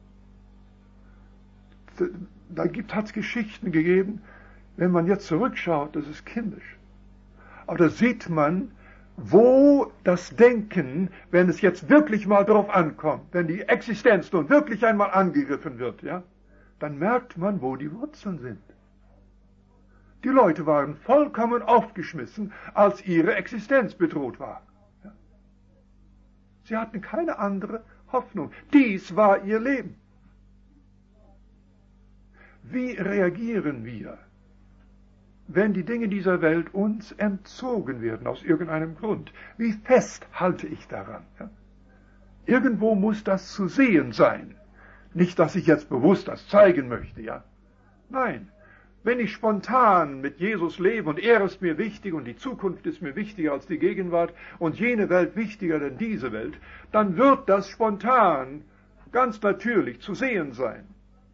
Speaker 1: Da hat es Geschichten gegeben, wenn man jetzt zurückschaut, das ist kindisch. Aber da sieht man, wo das Denken, wenn es jetzt wirklich mal drauf ankommt, wenn die Existenz nun wirklich einmal angegriffen wird, ja, dann merkt man, wo die Wurzeln sind. Die Leute waren vollkommen aufgeschmissen, als ihre Existenz bedroht war. Ja. Sie hatten keine andere Hoffnung. Dies war ihr Leben. Wie reagieren wir, wenn die Dinge dieser Welt uns entzogen werden, aus irgendeinem Grund? Wie fest halte ich daran? Ja? Irgendwo muss das zu sehen sein. Nicht, dass ich jetzt bewusst das zeigen möchte, ja. Nein, wenn ich spontan mit Jesus lebe und er ist mir wichtig und die Zukunft ist mir wichtiger als die Gegenwart und jene Welt wichtiger denn diese Welt, dann wird das spontan, ganz natürlich zu sehen sein.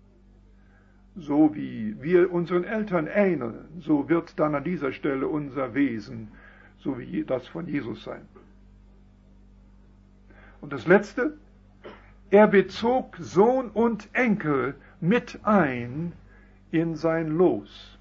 Speaker 1: So wie wir unseren Eltern ähneln, so wird dann an dieser Stelle unser Wesen, so wie das von Jesus sein. Und das Letzte, er bezog Sohn und Enkel mit ein in sein Los.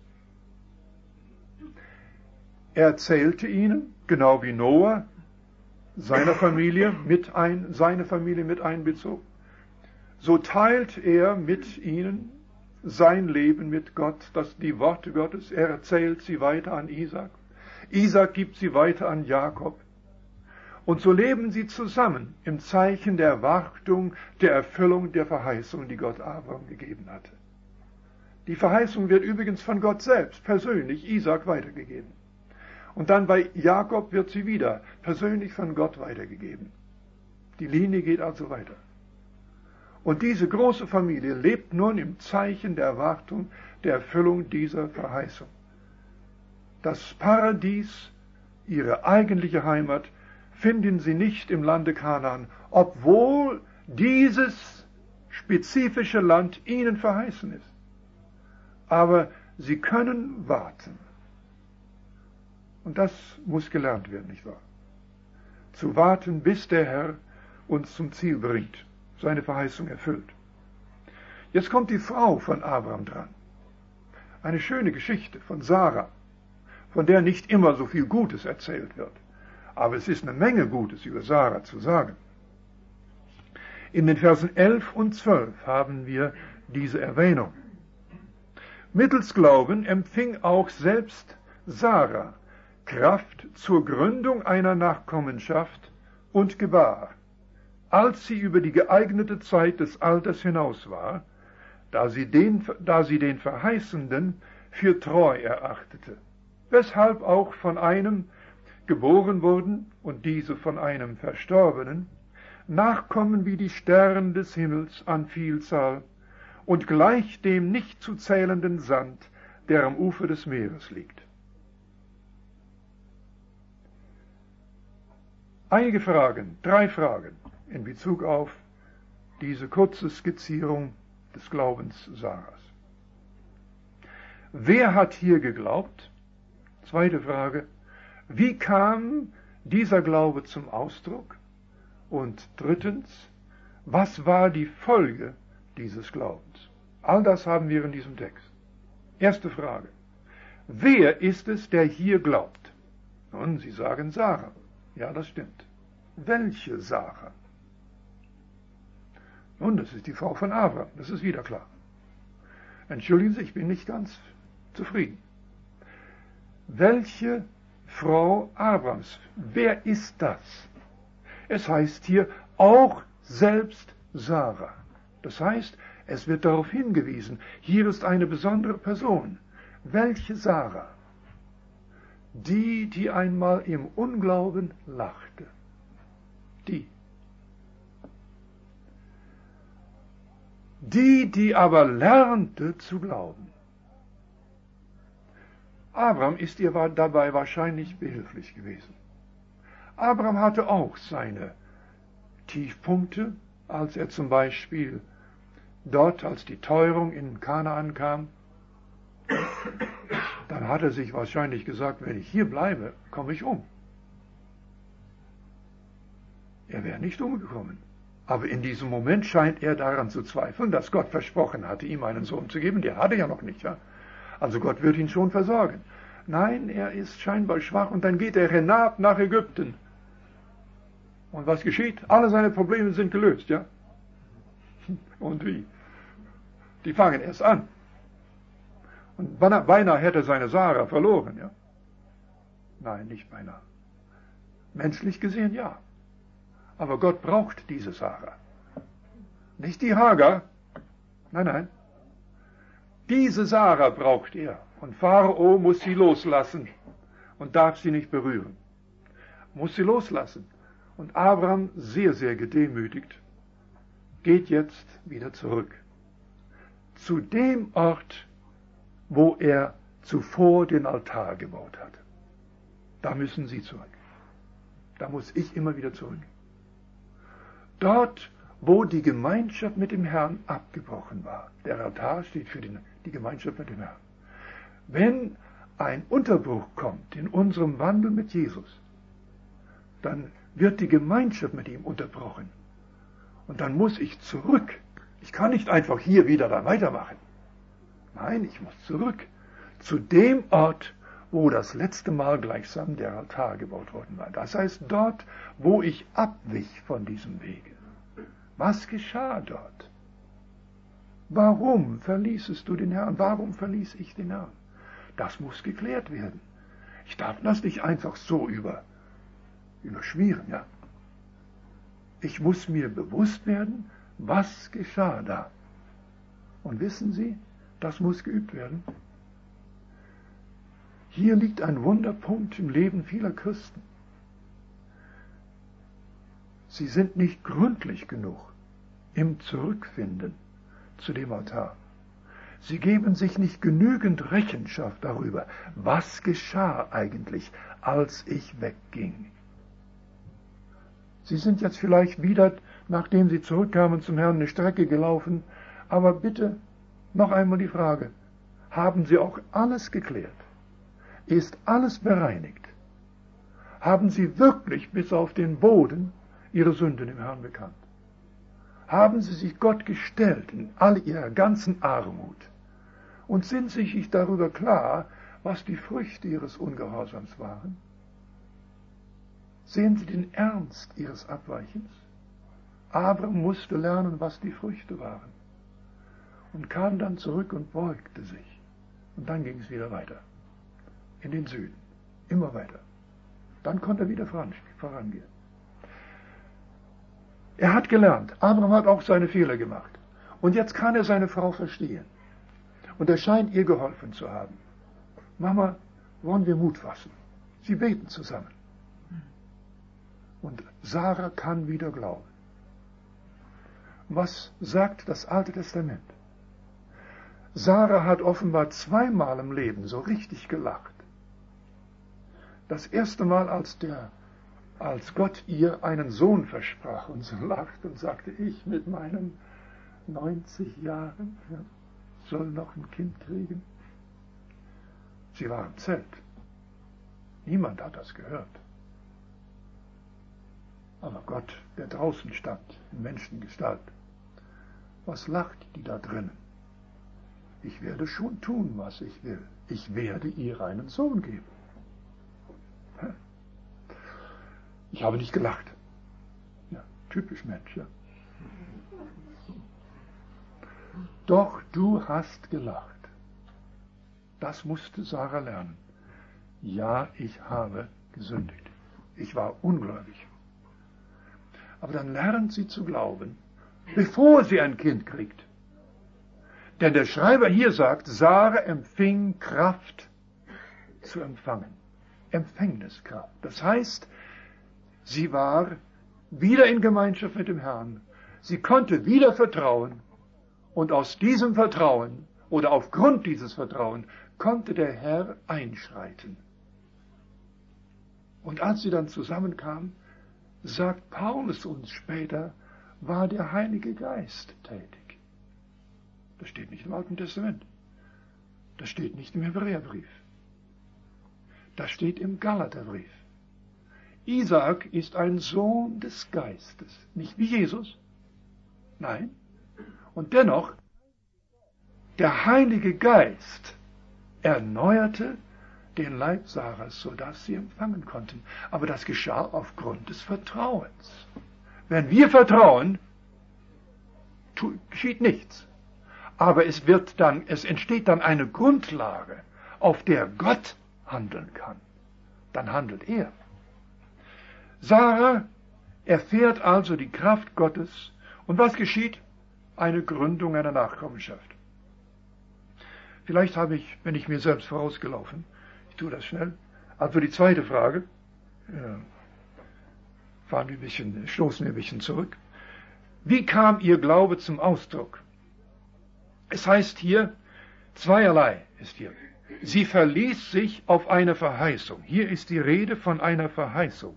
Speaker 1: Er zählte ihnen, genau wie Noah, seine Familie mit einbezog. So teilt er mit ihnen sein Leben mit Gott, die Worte Gottes, er erzählt sie weiter an Isaac. Isaac gibt sie weiter an Jakob. Und so leben sie zusammen im Zeichen der Erwartung, der Erfüllung der Verheißung, die Gott Abraham gegeben hatte. Die Verheißung wird übrigens von Gott selbst persönlich Isaac weitergegeben. Und dann bei Jakob wird sie wieder persönlich von Gott weitergegeben. Die Linie geht also weiter. Und diese große Familie lebt nun im Zeichen der Erwartung, der Erfüllung dieser Verheißung. Das Paradies, ihre eigentliche Heimat, finden sie nicht im Lande Kanaan, obwohl dieses spezifische Land ihnen verheißen ist. Aber sie können warten. Und das muss gelernt werden, nicht wahr? Zu warten, bis der Herr uns zum Ziel bringt, seine Verheißung erfüllt. Jetzt kommt die Frau von Abraham dran. Eine schöne Geschichte von Sarah, von der nicht immer so viel Gutes erzählt wird. Aber es ist eine Menge Gutes über Sarah zu sagen. In den Versen 11 und 12 haben wir diese Erwähnung. Mittels Glauben empfing auch selbst Sarah Kraft zur Gründung einer Nachkommenschaft und gebar, als sie über die geeignete Zeit des Alters hinaus war, da sie den Verheißenden für treu erachtete, weshalb auch von einem geboren wurden und diese von einem Verstorbenen, Nachkommen wie die Sterne des Himmels an Vielzahl und gleich dem nicht zu zählenden Sand, der am Ufer des Meeres liegt. Einige Fragen, 3 Fragen in Bezug auf diese kurze Skizzierung des Glaubens Sarahs. Wer hat hier geglaubt? Zweite Frage, wie kam dieser Glaube zum Ausdruck? Und drittens, was war die Folge dieses Glaubens? All das haben wir in diesem Text. Erste Frage, wer ist es, der hier glaubt? Nun, Sie sagen Sarah. Ja, das stimmt. Welche Sarah? Nun, das ist die Frau von Abraham, das ist wieder klar. Entschuldigen Sie, ich bin nicht ganz zufrieden. Welche Frau Abrahams? Wer ist das? Es heißt hier auch selbst Sarah. Das heißt, es wird darauf hingewiesen, hier ist eine besondere Person. Welche Sarah? Die einmal im Unglauben lachte. Die aber lernte zu glauben. Abraham ist ihr dabei wahrscheinlich behilflich gewesen. Abraham hatte auch seine Tiefpunkte, als er zum Beispiel dort, als die Teuerung in Kanaan kam, dann hat er sich wahrscheinlich gesagt, wenn ich hier bleibe, komme ich um. Er wäre nicht umgekommen. Aber in diesem Moment scheint er daran zu zweifeln, dass Gott versprochen hatte, ihm einen Sohn zu geben. Der hatte ja noch nicht, ja. Also Gott wird ihn schon versorgen. Nein, er ist scheinbar schwach und dann geht er hinab nach Ägypten. Und was geschieht? Alle seine Probleme sind gelöst, ja. Und wie? Die fangen erst an. Und beinahe hätte seine Sarah verloren, ja. Nein, nicht beinahe. Menschlich gesehen, ja. Aber Gott braucht diese Sarah. Nicht die Hagar. Nein, nein. Diese Sarah braucht er. Und Pharao muss sie loslassen und darf sie nicht berühren. Muss sie loslassen. Und Abraham, sehr, sehr gedemütigt, geht jetzt wieder zurück. Zu dem Ort, wo er zuvor den Altar gebaut hat. Da müssen Sie zurück. Da muss ich immer wieder zurück. Dort, wo die Gemeinschaft mit dem Herrn abgebrochen war. Der Altar steht für die Gemeinschaft mit dem Herrn. Wenn ein Unterbruch kommt in unserem Wandel mit Jesus, dann wird die Gemeinschaft mit ihm unterbrochen. Und dann muss ich zurück. Ich kann nicht einfach hier wieder da weitermachen. Nein, ich muss zurück zu dem Ort, wo das letzte Mal gleichsam der Altar gebaut worden war. Das heißt dort, wo ich abwich von diesem Wege. Was geschah dort? Warum verließest du den Herrn? Warum verließ ich den Herrn? Das muss geklärt werden. Ich darf das nicht einfach so überschmieren, ja. Ich muss mir bewusst werden, was geschah da. Und wissen Sie, das muss geübt werden. Hier liegt ein Wunderpunkt im Leben vieler Christen. Sie sind nicht gründlich genug im Zurückfinden zu dem Altar. Sie geben sich nicht genügend Rechenschaft darüber, was geschah eigentlich, als ich wegging. Sie sind jetzt vielleicht wieder nachdem sie zurückkamen zum Herrn, eine Strecke gelaufen. Aber bitte, noch einmal die Frage, haben sie auch alles geklärt? Ist alles bereinigt? Haben sie wirklich bis auf den Boden ihre Sünden im Herrn bekannt? Haben sie sich Gott gestellt in all ihrer ganzen Armut und sind sich darüber klar, was die Früchte ihres Ungehorsams waren? Sehen sie den Ernst ihres Abweichens? Abraham musste lernen, was die Früchte waren und kam dann zurück und beugte sich. Und dann ging es wieder weiter, in den Süden, immer weiter. Dann konnte er wieder vorangehen. Er hat gelernt, Abraham hat auch seine Fehler gemacht. Und jetzt kann er seine Frau verstehen. Und er scheint ihr geholfen zu haben. Mama, wollen wir Mut fassen? Sie beten zusammen. Und Sarah kann wieder glauben. Was sagt das Alte Testament? Sarah hat offenbar zweimal im Leben so richtig gelacht. Das erste Mal, als Gott ihr einen Sohn versprach und sie lacht und sagte, ich mit meinen 90 Jahren soll noch ein Kind kriegen. Sie war im Zelt. Niemand hat das gehört. Aber Gott, der draußen stand, in Menschengestalt, was lacht die da drinnen? Ich werde schon tun, was ich will. Ich werde ihr einen Sohn geben. Ich habe nicht gelacht. Ja, typisch Mensch, ja. Doch du hast gelacht. Das musste Sarah lernen. Ja, ich habe gesündigt. Ich war ungläubig. Aber dann lernt sie zu glauben, bevor sie ein Kind kriegt. Denn der Schreiber hier sagt, Sarah empfing Kraft zu empfangen. Empfängniskraft. Das heißt, sie war wieder in Gemeinschaft mit dem Herrn. Sie konnte wieder vertrauen. Und aus diesem Vertrauen oder aufgrund dieses Vertrauens konnte der Herr einschreiten. Und als sie dann zusammenkamen, sagt Paulus uns später, war der Heilige Geist tätig. Das steht nicht im Alten Testament. Das steht nicht im Hebräerbrief. Das steht im Galaterbrief. Isaak ist ein Sohn des Geistes. Nicht wie Jesus. Nein. Und dennoch, der Heilige Geist erneuerte den Leib Sarahs, sodass sie empfangen konnten. Aber das geschah aufgrund des Vertrauens. Wenn wir vertrauen, geschieht nichts. Aber es entsteht dann eine Grundlage, auf der Gott handeln kann. Dann handelt er. Sarah erfährt also die Kraft Gottes. Und was geschieht? Eine Gründung einer Nachkommenschaft. Vielleicht bin ich mir selbst vorausgelaufen. Ich tue das schnell. Also die zweite Frage. Stoßen wir ein bisschen zurück. Wie kam ihr Glaube zum Ausdruck? Es heißt hier, zweierlei ist hier. Sie verließ sich auf eine Verheißung. Hier ist die Rede von einer Verheißung.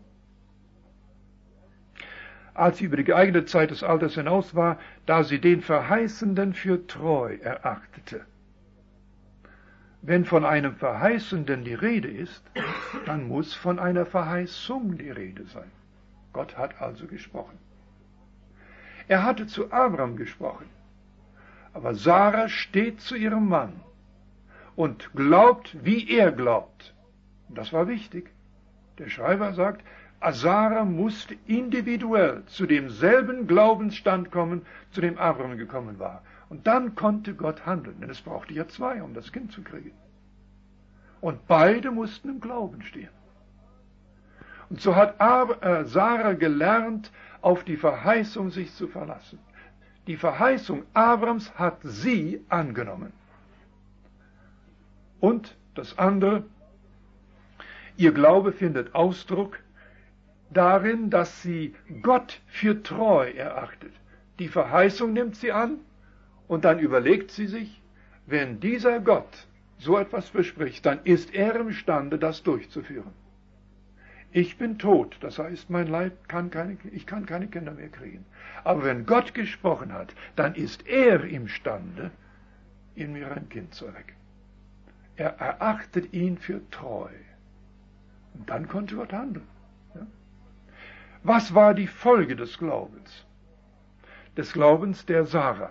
Speaker 1: Als sie über die geeignete Zeit des Alters hinaus war, da sie den Verheißenden für treu erachtete. Wenn von einem Verheißenden die Rede ist, dann muss von einer Verheißung die Rede sein. Gott hat also gesprochen. Er hatte zu Abraham gesprochen, aber Sarah steht zu ihrem Mann und glaubt, wie er glaubt. Und das war wichtig. Der Schreiber sagt, Sarah musste individuell zu demselben Glaubensstand kommen, zu dem Abraham gekommen war. Und dann konnte Gott handeln, denn es brauchte ja zwei, um das Kind zu kriegen. Und beide mussten im Glauben stehen. Und so hat Sarah gelernt, auf die Verheißung sich zu verlassen. Die Verheißung Abrams hat sie angenommen. Und das andere, ihr Glaube findet Ausdruck darin, dass sie Gott für treu erachtet. Die Verheißung nimmt sie an und dann überlegt sie sich, wenn dieser Gott so etwas verspricht, dann ist er imstande, das durchzuführen. ich bin tot, das heißt, mein Leib ich kann keine Kinder mehr kriegen. Aber wenn Gott gesprochen hat, dann ist er imstande, in mir ein Kind zu erwecken. Er erachtet ihn für treu. Und dann konnte Gott handeln. Ja? Was war die Folge des Glaubens? Des Glaubens der Sarah.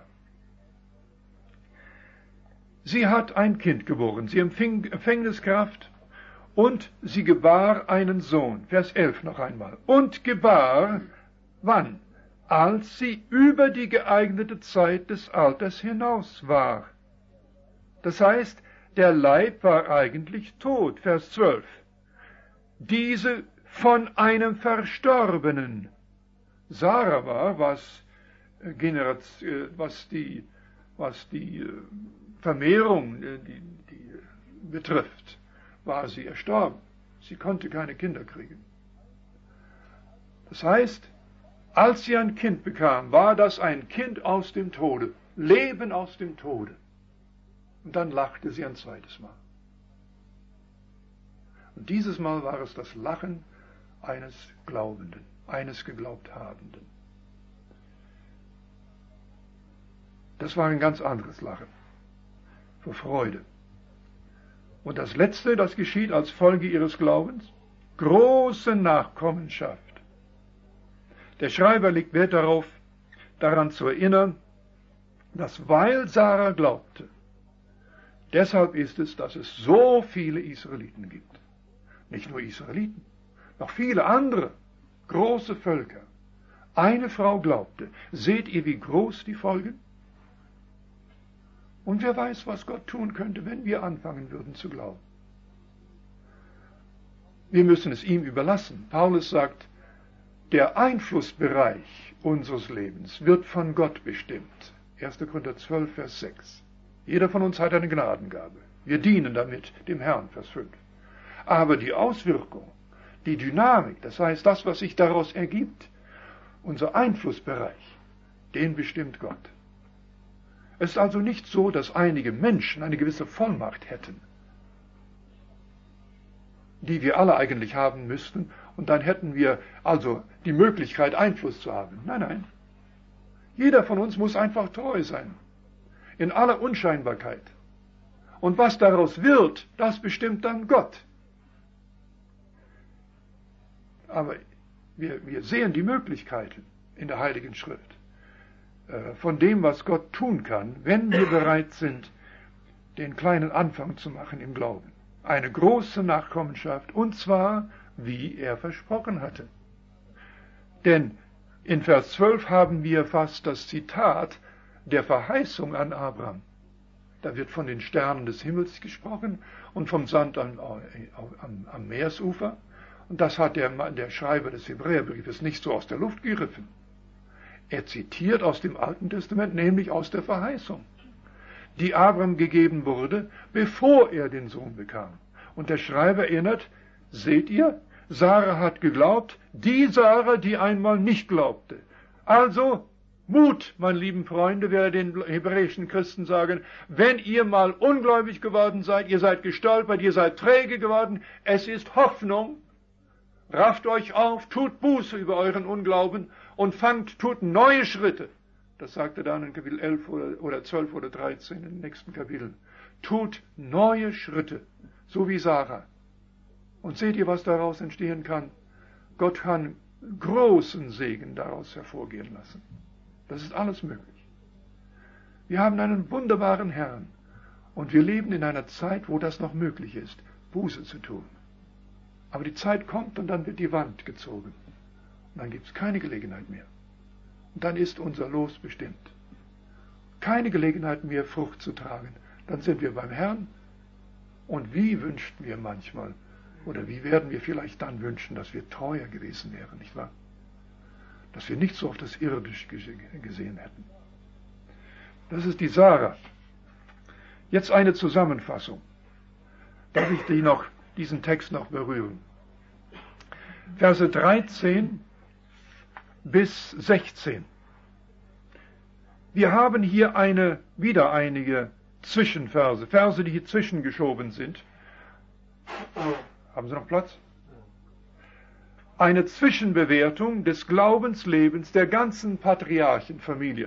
Speaker 1: Sie hat ein Kind geboren, sie empfing Empfängniskraft und sie gebar einen Sohn. Vers 11 noch einmal. Und gebar, wann? Als sie über die geeignete Zeit des Alters hinaus war. Das heißt, der Leib war eigentlich tot. Vers 12. Diese von einem Verstorbenen. Sarah war, was die Vermehrung die betrifft, war sie erstorben. Sie konnte keine Kinder kriegen. Das heißt, als sie ein Kind bekam, war das ein Kind aus dem Tode, Leben aus dem Tode. Und dann lachte sie ein zweites Mal. Und dieses Mal war es das Lachen eines Glaubenden, eines Geglaubthabenden. Das war ein ganz anderes Lachen, vor Freude. Und das Letzte, das geschieht als Folge ihres Glaubens, große Nachkommenschaft. Der Schreiber legt Wert darauf, daran zu erinnern, dass weil Sarah glaubte, deshalb ist es, dass es so viele Israeliten gibt. Nicht nur Israeliten, noch viele andere große Völker. Eine Frau glaubte. Seht ihr, wie groß die Folgen? Und wer weiß, was Gott tun könnte, wenn wir anfangen würden zu glauben. Wir müssen es ihm überlassen. Paulus sagt, der Einflussbereich unseres Lebens wird von Gott bestimmt. 1. Korinther 12, Vers 6. Jeder von uns hat eine Gnadengabe. Wir dienen damit dem Herrn, Vers 5. Aber die Auswirkung, die Dynamik, das heißt das, was sich daraus ergibt, unser Einflussbereich, den bestimmt Gott. Es ist also nicht so, dass einige Menschen eine gewisse Vollmacht hätten, die wir alle eigentlich haben müssten, und dann hätten wir also die Möglichkeit, Einfluss zu haben. Nein, nein. Jeder von uns muss einfach treu sein, in aller Unscheinbarkeit. Und was daraus wird, das bestimmt dann Gott. Aber wir sehen die Möglichkeiten in der Heiligen Schrift von dem, was Gott tun kann, wenn wir bereit sind, den kleinen Anfang zu machen im Glauben. Eine große Nachkommenschaft, und zwar, wie er versprochen hatte. Denn in Vers 12 haben wir fast das Zitat der Verheißung an Abraham. Da wird von den Sternen des Himmels gesprochen und vom Sand am Meersufer. Und das hat der Schreiber des Hebräerbriefes nicht so aus der Luft gegriffen. Er zitiert aus dem Alten Testament, nämlich aus der Verheißung, die Abraham gegeben wurde, bevor er den Sohn bekam. Und der Schreiber erinnert, seht ihr, Sarah hat geglaubt, die Sarah, die einmal nicht glaubte. Also, Mut, meine lieben Freunde, werde den hebräischen Christen sagen, wenn ihr mal ungläubig geworden seid, ihr seid gestolpert, ihr seid träge geworden, es ist Hoffnung. Rafft euch auf, tut Buße über euren Unglauben und tut neue Schritte. Das sagt er dann in Kapitel 11 oder 12 oder 13 in den nächsten Kapiteln. Tut neue Schritte, so wie Sarah. Und seht ihr, was daraus entstehen kann? Gott kann großen Segen daraus hervorgehen lassen. Das ist alles möglich. Wir haben einen wunderbaren Herrn und wir leben in einer Zeit, wo das noch möglich ist, Buße zu tun. Aber die Zeit kommt und dann wird die Wand gezogen. Und dann gibt es keine Gelegenheit mehr. Und dann ist unser Los bestimmt. Keine Gelegenheit mehr, Frucht zu tragen. Dann sind wir beim Herrn. Und wie wünschten wir manchmal, oder wie werden wir vielleicht dann wünschen, dass wir treuer gewesen wären, nicht wahr? Dass wir nicht so auf das Irdische gesehen hätten. Das ist die Sarah. Jetzt eine Zusammenfassung. Darf ich diesen Text noch berühren? Verse 13 bis 16. Wir haben hier wieder einige Zwischenverse, Verse, die hier zwischengeschoben sind. Haben Sie noch Platz? eine Zwischenbewertung des Glaubenslebens der ganzen Patriarchenfamilie.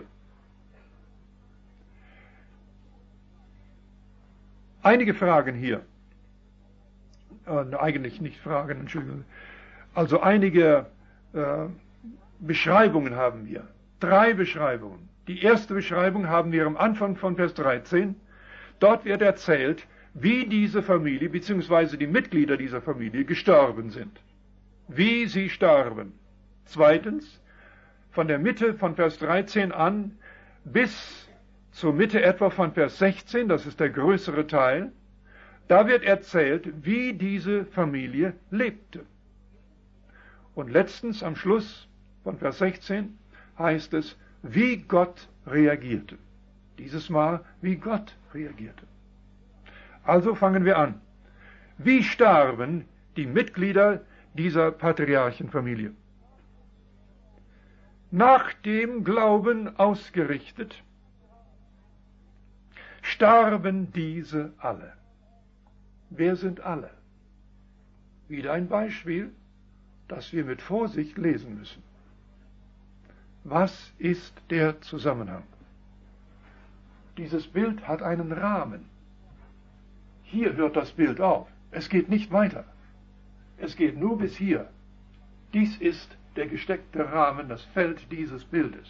Speaker 1: Einige Fragen hier. Eigentlich nicht Fragen, Entschuldigung. Also einige Beschreibungen haben wir. 3 Beschreibungen. Die erste Beschreibung haben wir am Anfang von Vers 13. Dort wird erzählt, wie diese Familie bzw. die Mitglieder dieser Familie gestorben sind. Wie sie starben. Zweitens, von der Mitte von Vers 13 an bis zur Mitte etwa von Vers 16, das ist der größere Teil, da wird erzählt, wie diese Familie lebte. Und letztens am Schluss von Vers 16 heißt es, wie Gott reagierte. Dieses Mal, wie Gott reagierte. Also fangen wir an. Wie starben die Mitglieder dieser Patriarchenfamilie? Nach dem Glauben ausgerichtet, starben diese alle. Wer sind alle? Wieder ein Beispiel, das wir mit Vorsicht lesen müssen. Was ist der Zusammenhang? Dieses Bild hat einen Rahmen. Hier hört das Bild auf. Es geht nicht weiter. Es geht nur bis hier. Dies ist der gesteckte Rahmen, das Feld dieses Bildes.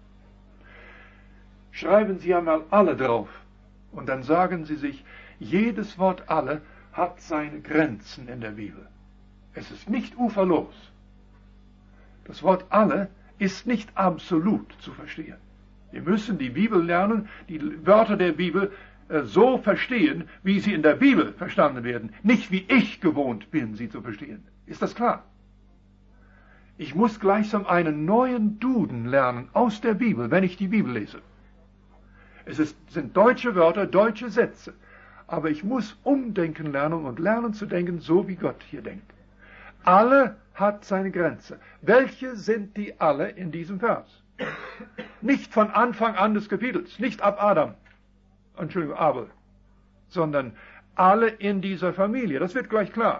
Speaker 1: Schreiben Sie einmal alle drauf und dann sagen Sie sich, jedes Wort alle hat seine Grenzen in der Bibel. Es ist nicht uferlos. Das Wort alle ist nicht absolut zu verstehen. Wir müssen die Bibel lernen, die Wörter der Bibel so verstehen, wie sie in der Bibel verstanden werden, nicht wie ich gewohnt bin, sie zu verstehen. Ist das klar? Ich muss gleichsam einen neuen Duden lernen aus der Bibel, wenn ich die Bibel lese. Sind deutsche Wörter, deutsche Sätze, aber ich muss umdenken lernen und lernen zu denken, so wie Gott hier denkt. Alle hat seine Grenze. Welche sind die alle in diesem Vers? Nicht von Anfang an des Kapitels, nicht ab Abel, sondern alle in dieser Familie. Das wird gleich klar.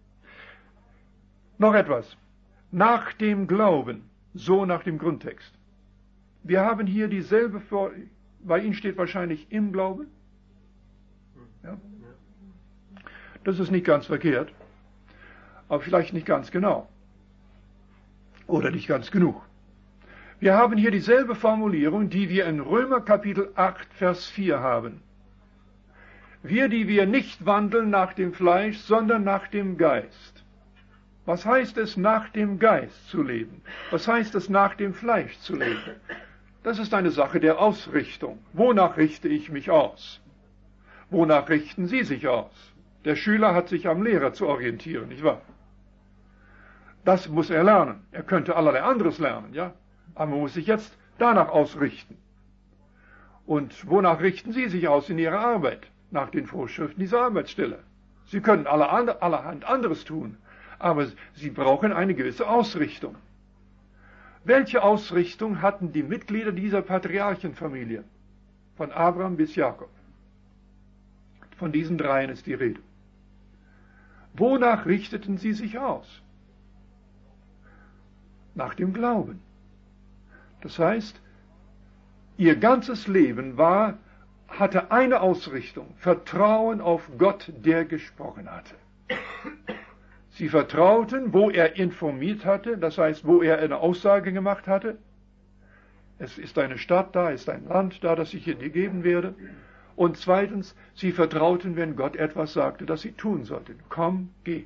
Speaker 1: Noch etwas. Nach dem Glauben, so nach dem Grundtext. Wir haben hier dieselbe, bei Ihnen steht wahrscheinlich im Glauben. Ja? Das ist nicht ganz verkehrt, aber vielleicht nicht ganz genau. Oder nicht ganz genug. Wir haben hier dieselbe Formulierung, die wir in Römer Kapitel 8, Vers 4 haben. Wir, die wir nicht wandeln nach dem Fleisch, sondern nach dem Geist. Was heißt es, nach dem Geist zu leben? Was heißt es, nach dem Fleisch zu leben? Das ist eine Sache der Ausrichtung. Wonach richte ich mich aus? Wonach richten Sie sich aus? Der Schüler hat sich am Lehrer zu orientieren, nicht wahr? Das muss er lernen. Er könnte allerlei anderes lernen, ja? Aber man muss sich jetzt danach ausrichten. Und wonach richten Sie sich aus in Ihrer Arbeit? Nach den Vorschriften dieser Arbeitsstelle. Sie können allerhand anderes tun, aber Sie brauchen eine gewisse Ausrichtung. Welche Ausrichtung hatten die Mitglieder dieser Patriarchenfamilie? Von Abraham bis Jakob. Von diesen dreien ist die Rede. Wonach richteten sie sich aus? Nach dem Glauben. Das heißt, ihr ganzes Leben hatte eine Ausrichtung, Vertrauen auf Gott, der gesprochen hatte. Sie vertrauten, wo er informiert hatte, das heißt, wo er eine Aussage gemacht hatte. Es ist eine Stadt da, ist ein Land da, das ich dir geben werde. Und zweitens, sie vertrauten, wenn Gott etwas sagte, das sie tun sollten. Komm, geh.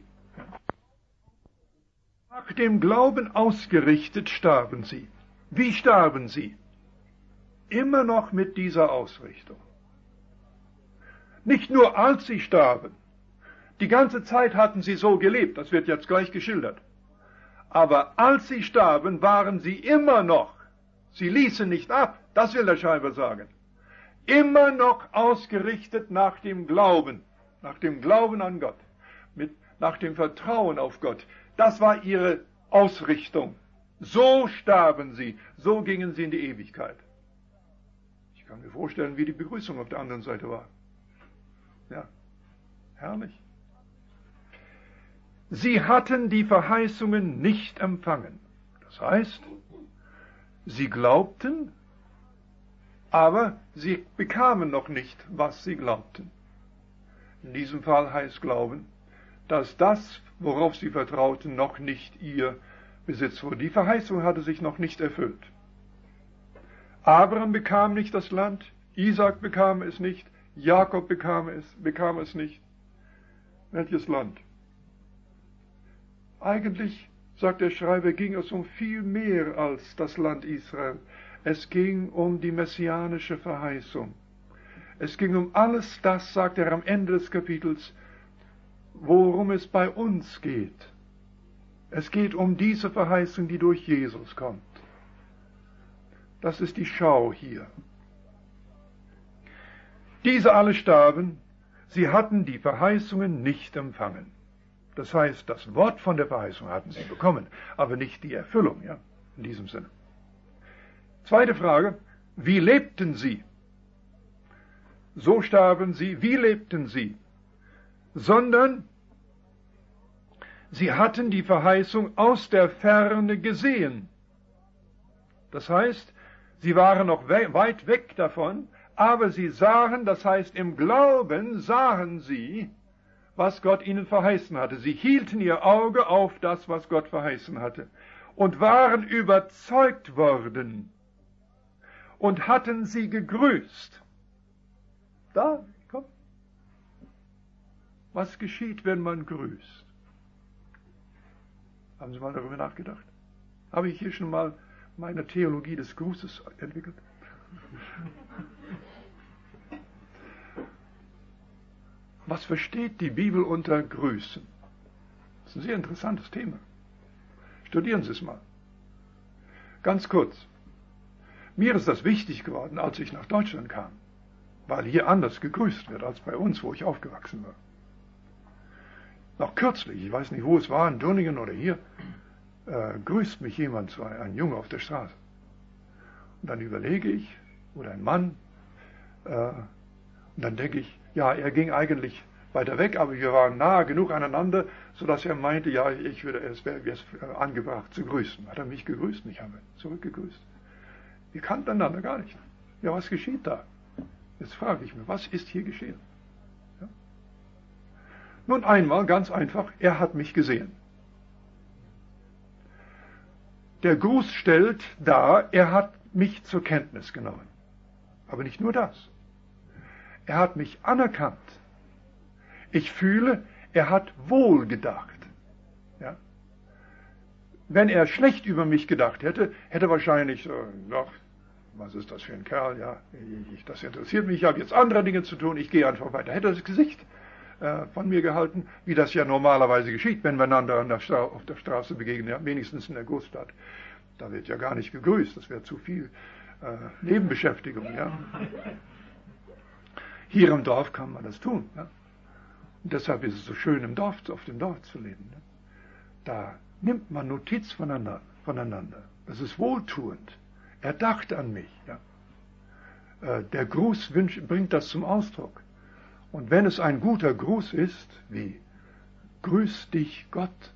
Speaker 1: Nach dem Glauben ausgerichtet starben sie. Wie starben sie? Immer noch mit dieser Ausrichtung. Nicht nur als sie starben. Die ganze Zeit hatten sie so gelebt, das wird jetzt gleich geschildert. Aber als sie starben, waren sie immer noch, sie ließen nicht ab, das will der Schreiber sagen, immer noch ausgerichtet nach dem Glauben an Gott, nach dem Vertrauen auf Gott. Das war ihre Ausrichtung. So starben sie, so gingen sie in die Ewigkeit. Ich kann mir vorstellen, wie die Begrüßung auf der anderen Seite war. Ja, herrlich. sie hatten die Verheißungen nicht empfangen. Das heißt, sie glaubten, aber sie bekamen noch nicht, was sie glaubten. In diesem Fall heißt Glauben, dass das, worauf sie vertrauten, noch nicht ihr Besitz wurde. Die Verheißung hatte sich noch nicht erfüllt. Abraham bekam nicht das Land, Isaak bekam es nicht, Jakob bekam es nicht. Welches Land? Eigentlich, sagt der Schreiber, ging es um viel mehr als das Land Israel. Es ging um die messianische Verheißung. Es ging um alles das, sagt er am Ende des Kapitels, worum es bei uns geht. Es geht um diese Verheißung, die durch Jesus kommt. Das ist die Schau hier. Diese alle starben, sie hatten die Verheißungen nicht empfangen. Das heißt, das Wort von der Verheißung hatten sie bekommen, aber nicht die Erfüllung, ja, in diesem Sinne. Zweite Frage, wie lebten sie? So starben sie, wie lebten sie? Sondern sie hatten die Verheißung aus der Ferne gesehen. Das heißt, sie waren noch weit weg davon, aber sie sahen, das heißt im Glauben sahen sie, was Gott ihnen verheißen hatte. Sie hielten ihr Auge auf das, was Gott verheißen hatte, und waren überzeugt worden und hatten sie gegrüßt. Da, komm. Was geschieht, wenn man grüßt? Haben Sie mal darüber nachgedacht? Habe ich hier schon mal meine Theologie des Grußes entwickelt? Was versteht die Bibel unter Grüßen? Das ist ein sehr interessantes Thema. Studieren Sie es mal. Ganz kurz. Mir ist das wichtig geworden, als ich nach Deutschland kam, weil hier anders gegrüßt wird als bei uns, wo ich aufgewachsen war. Noch kürzlich, ich weiß nicht, wo es war, in Döningen oder hier, grüßt mich jemand, so ein Junge auf der Straße. Und dann überlege ich, oder ein Mann, und dann denke ich, ja, er ging eigentlich weiter weg, aber wir waren nahe genug aneinander, sodass er meinte, ja, es wäre angebracht zu grüßen. Hat er mich gegrüßt? Mich haben wir zurückgegrüßt. Wir kannten einander gar nicht. Ja, was geschieht da? Jetzt frage ich mich, was ist hier geschehen? Ja? Nun einmal, ganz einfach, er hat mich gesehen. Der Gruß stellt dar, er hat mich zur Kenntnis genommen. Aber nicht nur das. Er hat mich anerkannt. Ich fühle, er hat wohl gedacht. Ja? Wenn er schlecht über mich gedacht hätte, hätte wahrscheinlich so, ach, was ist das für ein Kerl, ja, das interessiert mich, ich habe jetzt andere Dinge zu tun, ich gehe einfach weiter. Hätte das Gesicht von mir gehalten, wie das ja normalerweise geschieht, wenn wir einander auf der Straße begegnen, ja, wenigstens in der Großstadt. Da wird ja gar nicht gegrüßt, das wäre zu viel Nebenbeschäftigung. Ja. Hier im Dorf kann man das tun. Ja. Und deshalb ist es so schön, auf dem Dorf zu leben. Ja. Da nimmt man Notiz voneinander. Das ist wohltuend. Er dachte an mich. Ja. Der Gruß bringt das zum Ausdruck. Und wenn es ein guter Gruß ist, wie grüß dich Gott.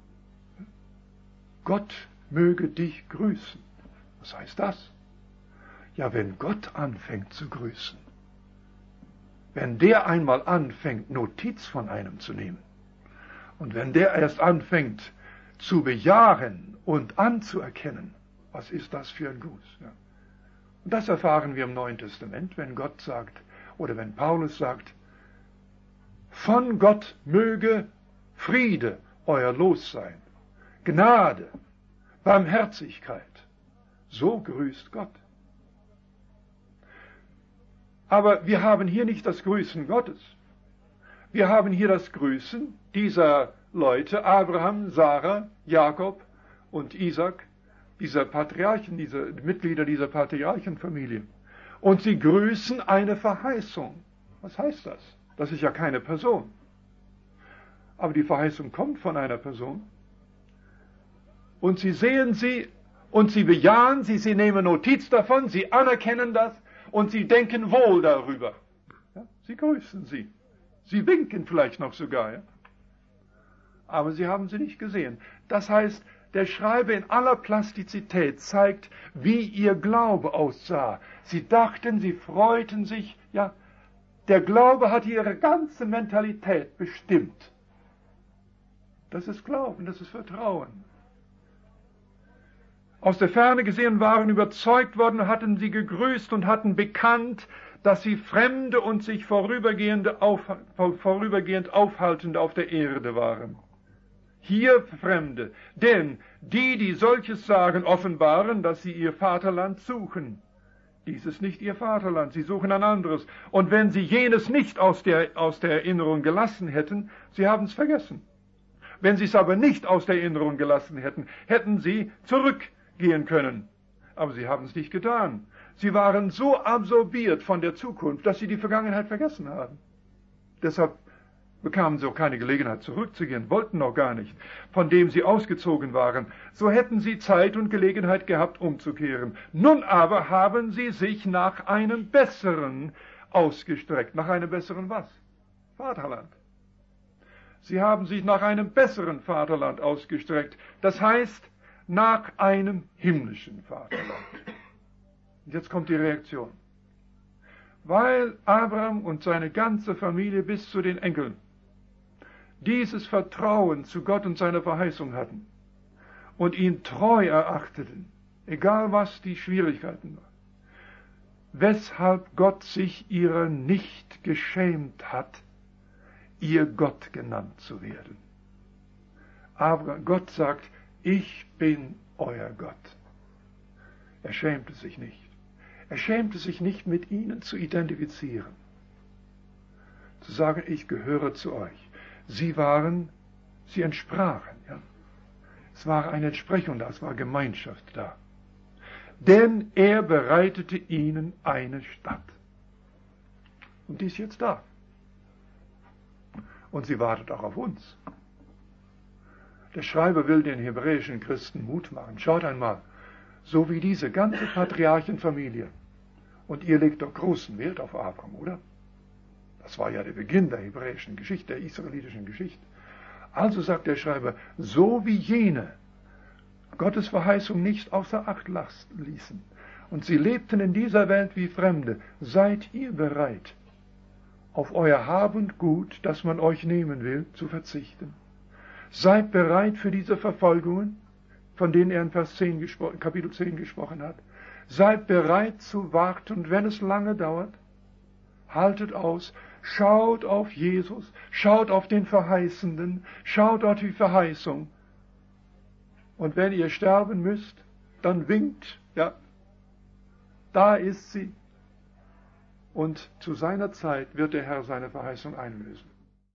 Speaker 1: Gott möge dich grüßen. Was heißt das? Ja, wenn Gott anfängt zu grüßen, wenn der einmal anfängt, Notiz von einem zu nehmen, und wenn der erst anfängt zu bejahen und anzuerkennen, was ist das für ein Gruß? Ja. Und das erfahren wir im Neuen Testament, wenn Gott sagt, oder wenn Paulus sagt, von Gott möge Friede euer Los sein, Gnade, Barmherzigkeit. So grüßt Gott. Aber wir haben hier nicht das Grüßen Gottes. Wir haben hier das Grüßen dieser Leute, Abraham, Sarah, Jakob und Isaak, dieser Patriarchen, diese Mitglieder dieser Patriarchenfamilie. Und sie grüßen eine Verheißung. Was heißt das? Das ist ja keine Person. Aber die Verheißung kommt von einer Person. Und sie sehen sie und sie bejahen sie nehmen Notiz davon, sie anerkennen das und sie denken wohl darüber. Ja, sie grüßen sie. Sie winken vielleicht noch sogar. Ja? aber sie haben sie nicht gesehen. Das heißt, der Schreiber in aller Plastizität zeigt, wie ihr Glaube aussah. Sie dachten, sie freuten sich, ja, der Glaube hat ihre ganze Mentalität bestimmt. Das ist Glauben, das ist Vertrauen. Aus der Ferne gesehen waren überzeugt worden, hatten sie gegrüßt und hatten bekannt, dass sie Fremde und sich vorübergehend Aufhaltende auf der Erde waren. Hier Fremde, denn die solches sagen, offenbaren, dass sie ihr Vaterland suchen. Dies ist nicht ihr Vaterland, sie suchen ein anderes. Und wenn sie jenes nicht aus der Erinnerung gelassen hätten, sie haben es vergessen. Wenn sie es aber nicht aus der Erinnerung gelassen hätten, hätten sie zurückgehen können. Aber sie haben es nicht getan. Sie waren so absorbiert von der Zukunft, dass sie die Vergangenheit vergessen haben. Deshalb bekamen sie auch keine Gelegenheit zurückzugehen, wollten noch gar nicht, von dem sie ausgezogen waren. So hätten sie Zeit und Gelegenheit gehabt, umzukehren. Nun aber haben sie sich nach einem Besseren ausgestreckt. Nach einem Besseren was? Vaterland. Sie haben sich nach einem besseren Vaterland ausgestreckt. Das heißt, nach einem himmlischen Vaterland. Und jetzt kommt die Reaktion. Weil Abraham und seine ganze Familie bis zu den Enkeln dieses Vertrauen zu Gott und seiner Verheißung hatten und ihn treu erachteten, egal was die Schwierigkeiten waren, weshalb Gott sich ihrer nicht geschämt hat, ihr Gott genannt zu werden. Aber Gott sagt, ich bin euer Gott. Er schämte sich nicht. Er schämte sich nicht, mit ihnen zu identifizieren. Zu sagen, ich gehöre zu euch. Sie entsprachen, ja. Es war eine Entsprechung da, es war Gemeinschaft da. Denn er bereitete ihnen eine Stadt. Und die ist jetzt da. Und sie wartet auch auf uns. Der Schreiber will den hebräischen Christen Mut machen. Schaut einmal, so wie diese ganze Patriarchenfamilie. Und ihr legt doch großen Wert auf Abraham, oder? Das war ja der Beginn der hebräischen Geschichte, der israelitischen Geschichte. Also sagt der Schreiber, so wie jene Gottes Verheißung nicht außer Acht ließen und sie lebten in dieser Welt wie Fremde, seid ihr bereit, auf euer Hab und Gut, das man euch nehmen will, zu verzichten. Seid bereit für diese Verfolgungen, von denen er in Kapitel 10 gesprochen hat. Seid bereit zu warten, wenn es lange dauert. Haltet aus, schaut auf Jesus, schaut auf den Verheißenden, schaut auf die Verheißung. Und wenn ihr sterben müsst, dann winkt, ja, da ist sie. Und zu seiner Zeit wird der Herr seine Verheißung einlösen.